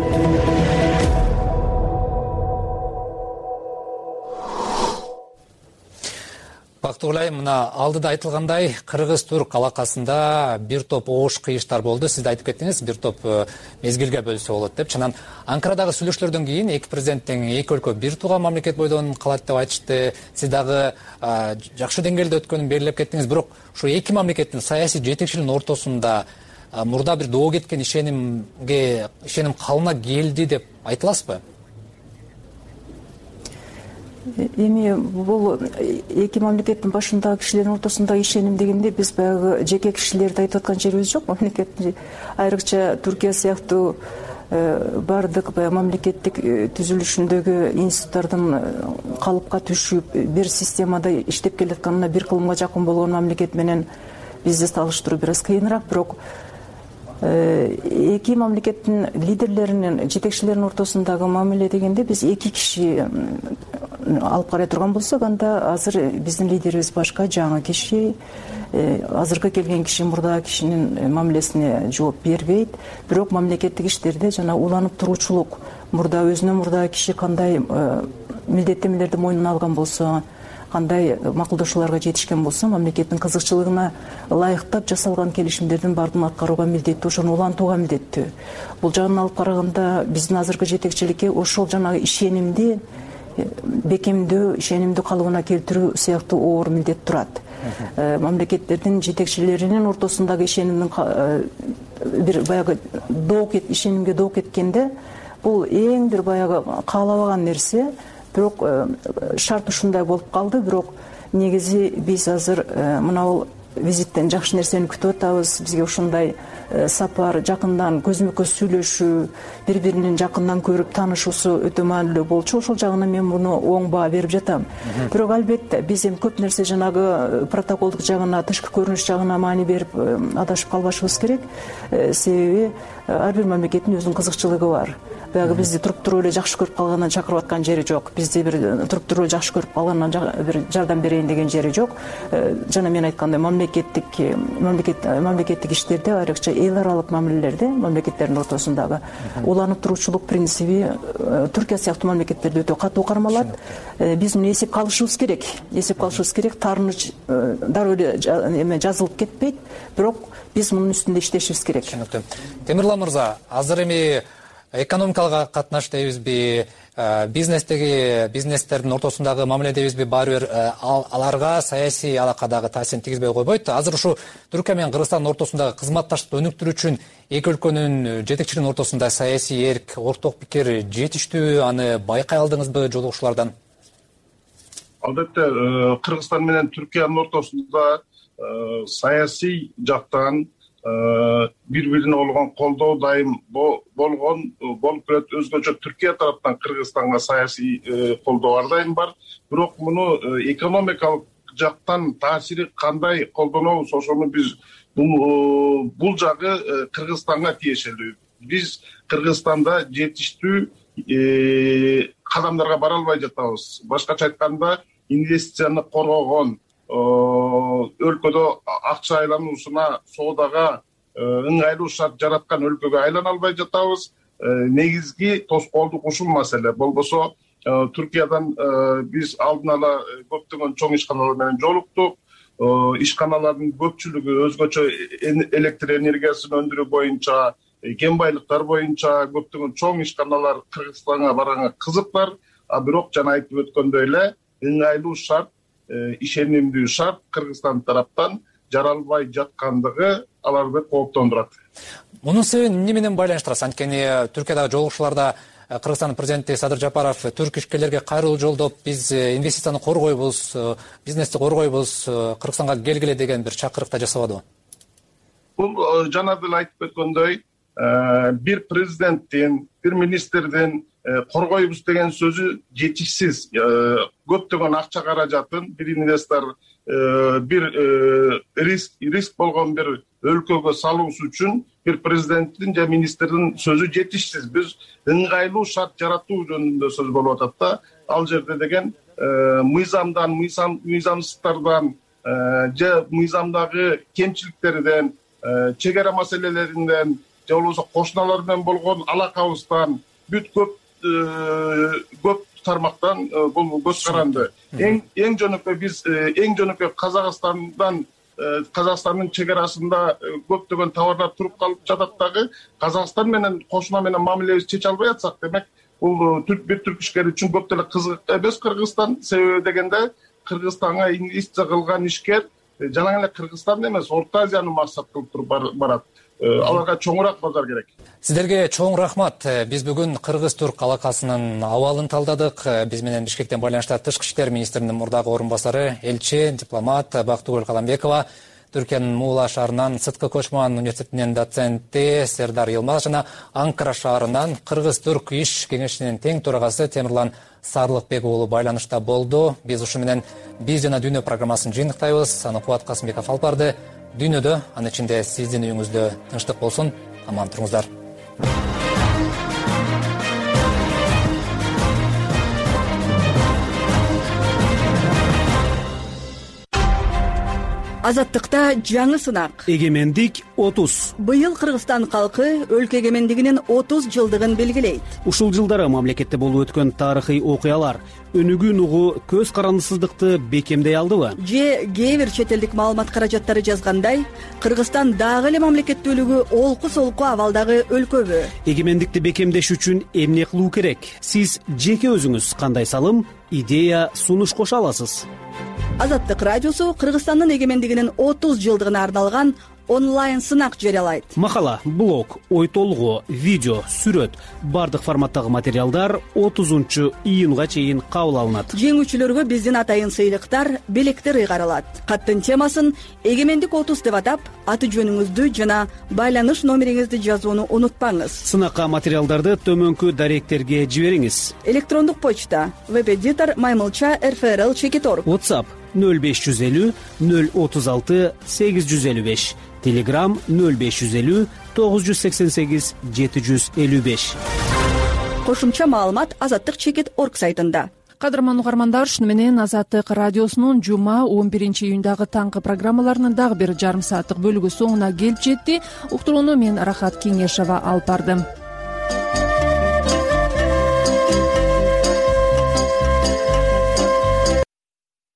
[SPEAKER 6] Бактыгүлай, мына алдыда айтылгандай, Кыргыз-Түрк алакасында бир топ оош кыйыштар болду. Сиз айтып кеттиңиз, бир топ мезгилге бөлсө болот деп. Чынан Анкарадагы сүйлөшүүлөрдөн кийин эки президенттин эки өлкө бир тууган мамлекет бойдон калат деп айтышты. Сиз дагы жакшы деңгээлде өткөнүн белгилеп кеттиңиз. Бирок ушу эки мамлекеттин саясий жетекчилигинин ортосунда мурда бир доо кеткен ишенимге ишеним калына келди деп айтыласызбы?
[SPEAKER 8] Эми бул эки мамлекеттин башындагы кишилердин ортосунда ишеним дегенде биз баягы жеке кишилерди айтып аткан жерибиз жок. Мамлекеттин айрыкча Түркия сыяктуу бардык баягы мамлекеттик түзүлүшүндөгү институттардын калыпка түшүп бир системада иштеп келатканына бир кылымга жакын болгон мамлекет менен бизди салыштыруу бир аз кыйыныраак. Бирок эки мамлекеттин лидерлеринин, жетекчилеринин ортосундагы мамиле дегенде биз эки киши алып карай турган болсок, анда азыр биздин лидерибиз башка, жаңы киши, азыркы келген киши мурдагы кишинин мамилесине жооп бербейт. Бирок мамлекеттик иштерде жана уланып туруучулук, мурда өзүнө мурдагы киши кандай милдеттенмелерди мойнуна алган болсо, кандай макулдашууларга жетишкен болсо, мамлекеттин кызыкчылыгына ылайыктап жасалган келишимдердин баардыгын аткарууга милдеттүү, ошону улантууга милдеттүү. Бул жагынан алып караганда биздин азыркы жетекчиликке ошол жанагы ишенимди бекемдөө, ишенимди калыбына келтирүү сыяктуу оор милдет турат. Мамлекеттердин жетекчилеринин ортосундагы ишенимдин бир баягы доо кет ишенимге доо кеткенде, бул эң бир баягы каалабаган нерсе. бирок шарт ушундай болуп калды. Бирок негизи биз азыр мына визиттен жакшы нерсени күтүп атабыз. Бизге ушундай сапар, жакындан көзмө көз сүйлөшүү, бири биринин жакындан көрүп таанышуусу өтө маанилүү болчу. Ошол жагынан мен муну оң баа берип жатам. Бирок албетте биз эми көп нерсе жанагы протоколдук жагына, тышкы көрүнүш жагына маани берип адашып калбашыбыз керек. Себеби ар бир мамлекеттин өзүнүн кызыкчылыгы бар. Баягы бизди туруп туруп эле жакшы көрүп калгандан чакырып аткан жери жок. Бизди бир туруп туруп жакшы көрүп калгандан бир жардам берейин деген жери жок. Жана мен айткандай мамлекеттик мамлекет мамлекеттик иштерде, айрыкча эл аралык мамилелерде, мамлекеттердин ортосундагы уланып туруучулук принциби Түркия сыяктуу мамлекеттерде өтө катуу кармалат. Биз муну эсепке алышыбыз керек. Эсепке алышыбыз керек. Таарыныч дароо эле эме жазылып кетпейт, бирок биз мунун үстүндө иштешибиз керек.
[SPEAKER 6] Түшүнүктүү. Темирлан мырза, азыр эми экономикалык катнаш дейбизби, бизнестеги бизнестердин ортосундагы мамиле дейбизби, баары бир аларга саясий алакадагы таасирин тийгизбей койбойт. Азыр ушу Түркия менен Кыргызстандын ортосундагы кызматташтыкты өнүктүрүү үчүн эки өлкөнүн жетекчилигинин ортосунда саясий эрк, орток пикир жетиштүү, аны байкай алдыңызбы жолугушуулардан?
[SPEAKER 11] Албетте, Кыргызстан менен Түркиянын ортосунда саясий жактан бири-бирине болгон колдоо дайым болгон болуп келет. Өзгөчө Түркия тараптан Кыргызстанга саясий колдоо ар дайым бар. Бирок муну экономикалык жактан таасири кандай колдонобуз, ошону биз бул жагы Кыргызстанга тиешелүү. Биз Кыргызстанда жетиштүү кадамдарга бара албай жатабыз. Башкача айтканда, инвестицияны коргогон, өлкөдө акча айлануусуна, соодага ыңгайлуу шарт жараткан өлкөгө айлана албай жатабыз. Негизги тоскоолдук ушул маселе. Болбосо Түркиядан биз алдын ала көптөгөн чоң ишканалар менен жолуктук. Ишканалардын көпчүлүгү өзгөчө электр энергиясын өндүрүү боюнча, кен байлыктар боюнча көптөгөн чоң ишканалар Кыргызстанга барганга кызыктар. А бирок жана айтып өткөндөй эле, ыңгайлуу шарт, ишенимдүү шарт Кыргызстан тараптан жаралбай жаткандыгы аларды кооптондурат.
[SPEAKER 6] Мунун себеби эмне менен байланыштырасыз? Анткени Түркиядагы жолугушууларда Кыргызстандын президенти Садыр Жапаров түрк ишкерлерге кайрылуу жолдоп, биз инвестицияны коргойбуз, бизнести коргойбуз, Кыргызстанга келгиле деген бир чакырык да жасабадыбы?
[SPEAKER 11] Бул жана деле айтып өткөндөй, бир президенттин, бир министрдин коргойбуз деген сөзү жетишсиз. Көптөгөн акча каражатын бир инвестор бир риск риск болгон бир өлкөгө салуусу үчүн бир президенттин же министрдин сөзү жетишсиз. Биз ыңгайлуу шарт жаратуу жөнүндө сөз болуп атат да. Ал жерде деген мыйзамдан, мыйзамсыздыктардан же мыйзамдагы кемчиликтерден, чегара маселелеринен же болбосо кошуналар менен болгон алакабыздан бүт көп көп тармактан бул көз каранды. Эң эң жөнөкөй биз эң жөнөкөй Казакстандан Казакстандын чегарасында көптөгөн товарлар туруп калып жатат дагы. Казакстан менен кошуна менен мамилебизди чече албай атсак, демек бул бир түрк ишкер үчүн көп деле кызык эмес Кыргызстан. Себеби дегенде Кыргызстанга инвестиция кылган ишкер жана эле Кыргызстан эмес, Орто Азияны максат кылып туруп барат. Аларга чоңураак базар керек.
[SPEAKER 6] Сиздерге чоң рахмат. Биз бүгүн Кыргыз-Түрк алакасынын абалын талдадык. Биз менен Бишкектен байланыштагы Тышкы иштер министринин мурдагы орун басары, элчи, дипломат Бактыгүл Каламбекова, Түркиянын Муула шаарынан Сыткы Көчман университетинин доценти Сердар Йылмаз жана Анкара шаарынан Кыргыз-Түрк иш кеңешинин тең төрагасы Темирлан Сарлыкбек уулу байланышта болду. Биз ушу менен Биз жана Дүйнө программасын жыйынтыктайбыз. Аны Кубат Касымбеков алып барды. Дүйнөдө, анын ичинде сиздин үйүңүздө тынчтык болсун. Аман туруңуздар.
[SPEAKER 5] Азаттыкта жаңы сынак.
[SPEAKER 22] Эгемендик отуз.
[SPEAKER 5] Быйыл Кыргызстан калкы өлкө эгемендигинин отуз жылдыгын белгилейт.
[SPEAKER 22] Ушул жылдары мамлекетте болуп өткөн тарыхый окуялар өнүгүүн угу көз карандысыздыкты бекемдей алдыбы?
[SPEAKER 5] Же кээ бир чет элдик маалымат каражаттары жазгандай, Кыргызстан дагы эле мамлекеттүүлүгү олку-солку абалдагы өлкөбү?
[SPEAKER 22] Эгемендикти бекемдеш үчүн эмне кылуу керек? Сиз жеке өзүңүз кандай салым, идея, сунуш кошо аласыз?
[SPEAKER 5] Азаттык радиосу Кыргызстандын эгемендигинин отуз жылдыгына арналган онлайн сынак жарыялайт.
[SPEAKER 22] Макала, блог, ой толгоо, видео, сүрөт бардык форматтагы материалдар отузунчу июнга чейин кабыл алынат.
[SPEAKER 5] Жеңүүчүлөргө биздин атайын сыйлыктар, белектер ыйгарылат. Каттын темасын эгемендик отуз деп атап, аты жөнүңүздү жана байланыш номериңизди жазууну унутпаңыз.
[SPEAKER 22] Сынакка материалдарды төмөнкү даректерге жибериңиз.
[SPEAKER 5] Электрондук почта веб-эдитор маймылча эр эф эр эл чекит орг.
[SPEAKER 22] WhatsApp нөл беш жүз элүү нөл отуз алты сегиз жүз элүү беш. Telegram нөл беш жүз элүү тогуз жүз сексен сегиз жети жүз элүү беш.
[SPEAKER 5] Кошумча маалымат азаттык чекит орг сайтында.
[SPEAKER 2] Кадырман угармандар, шуну менен Азаттык радиосунун жума он биринчи июндагы таңкы программаларынын дагы бир жарым сааттык бөлүгү соңуна келип жетти. Уктурууну мен Рахат Кеңешова алып бардым.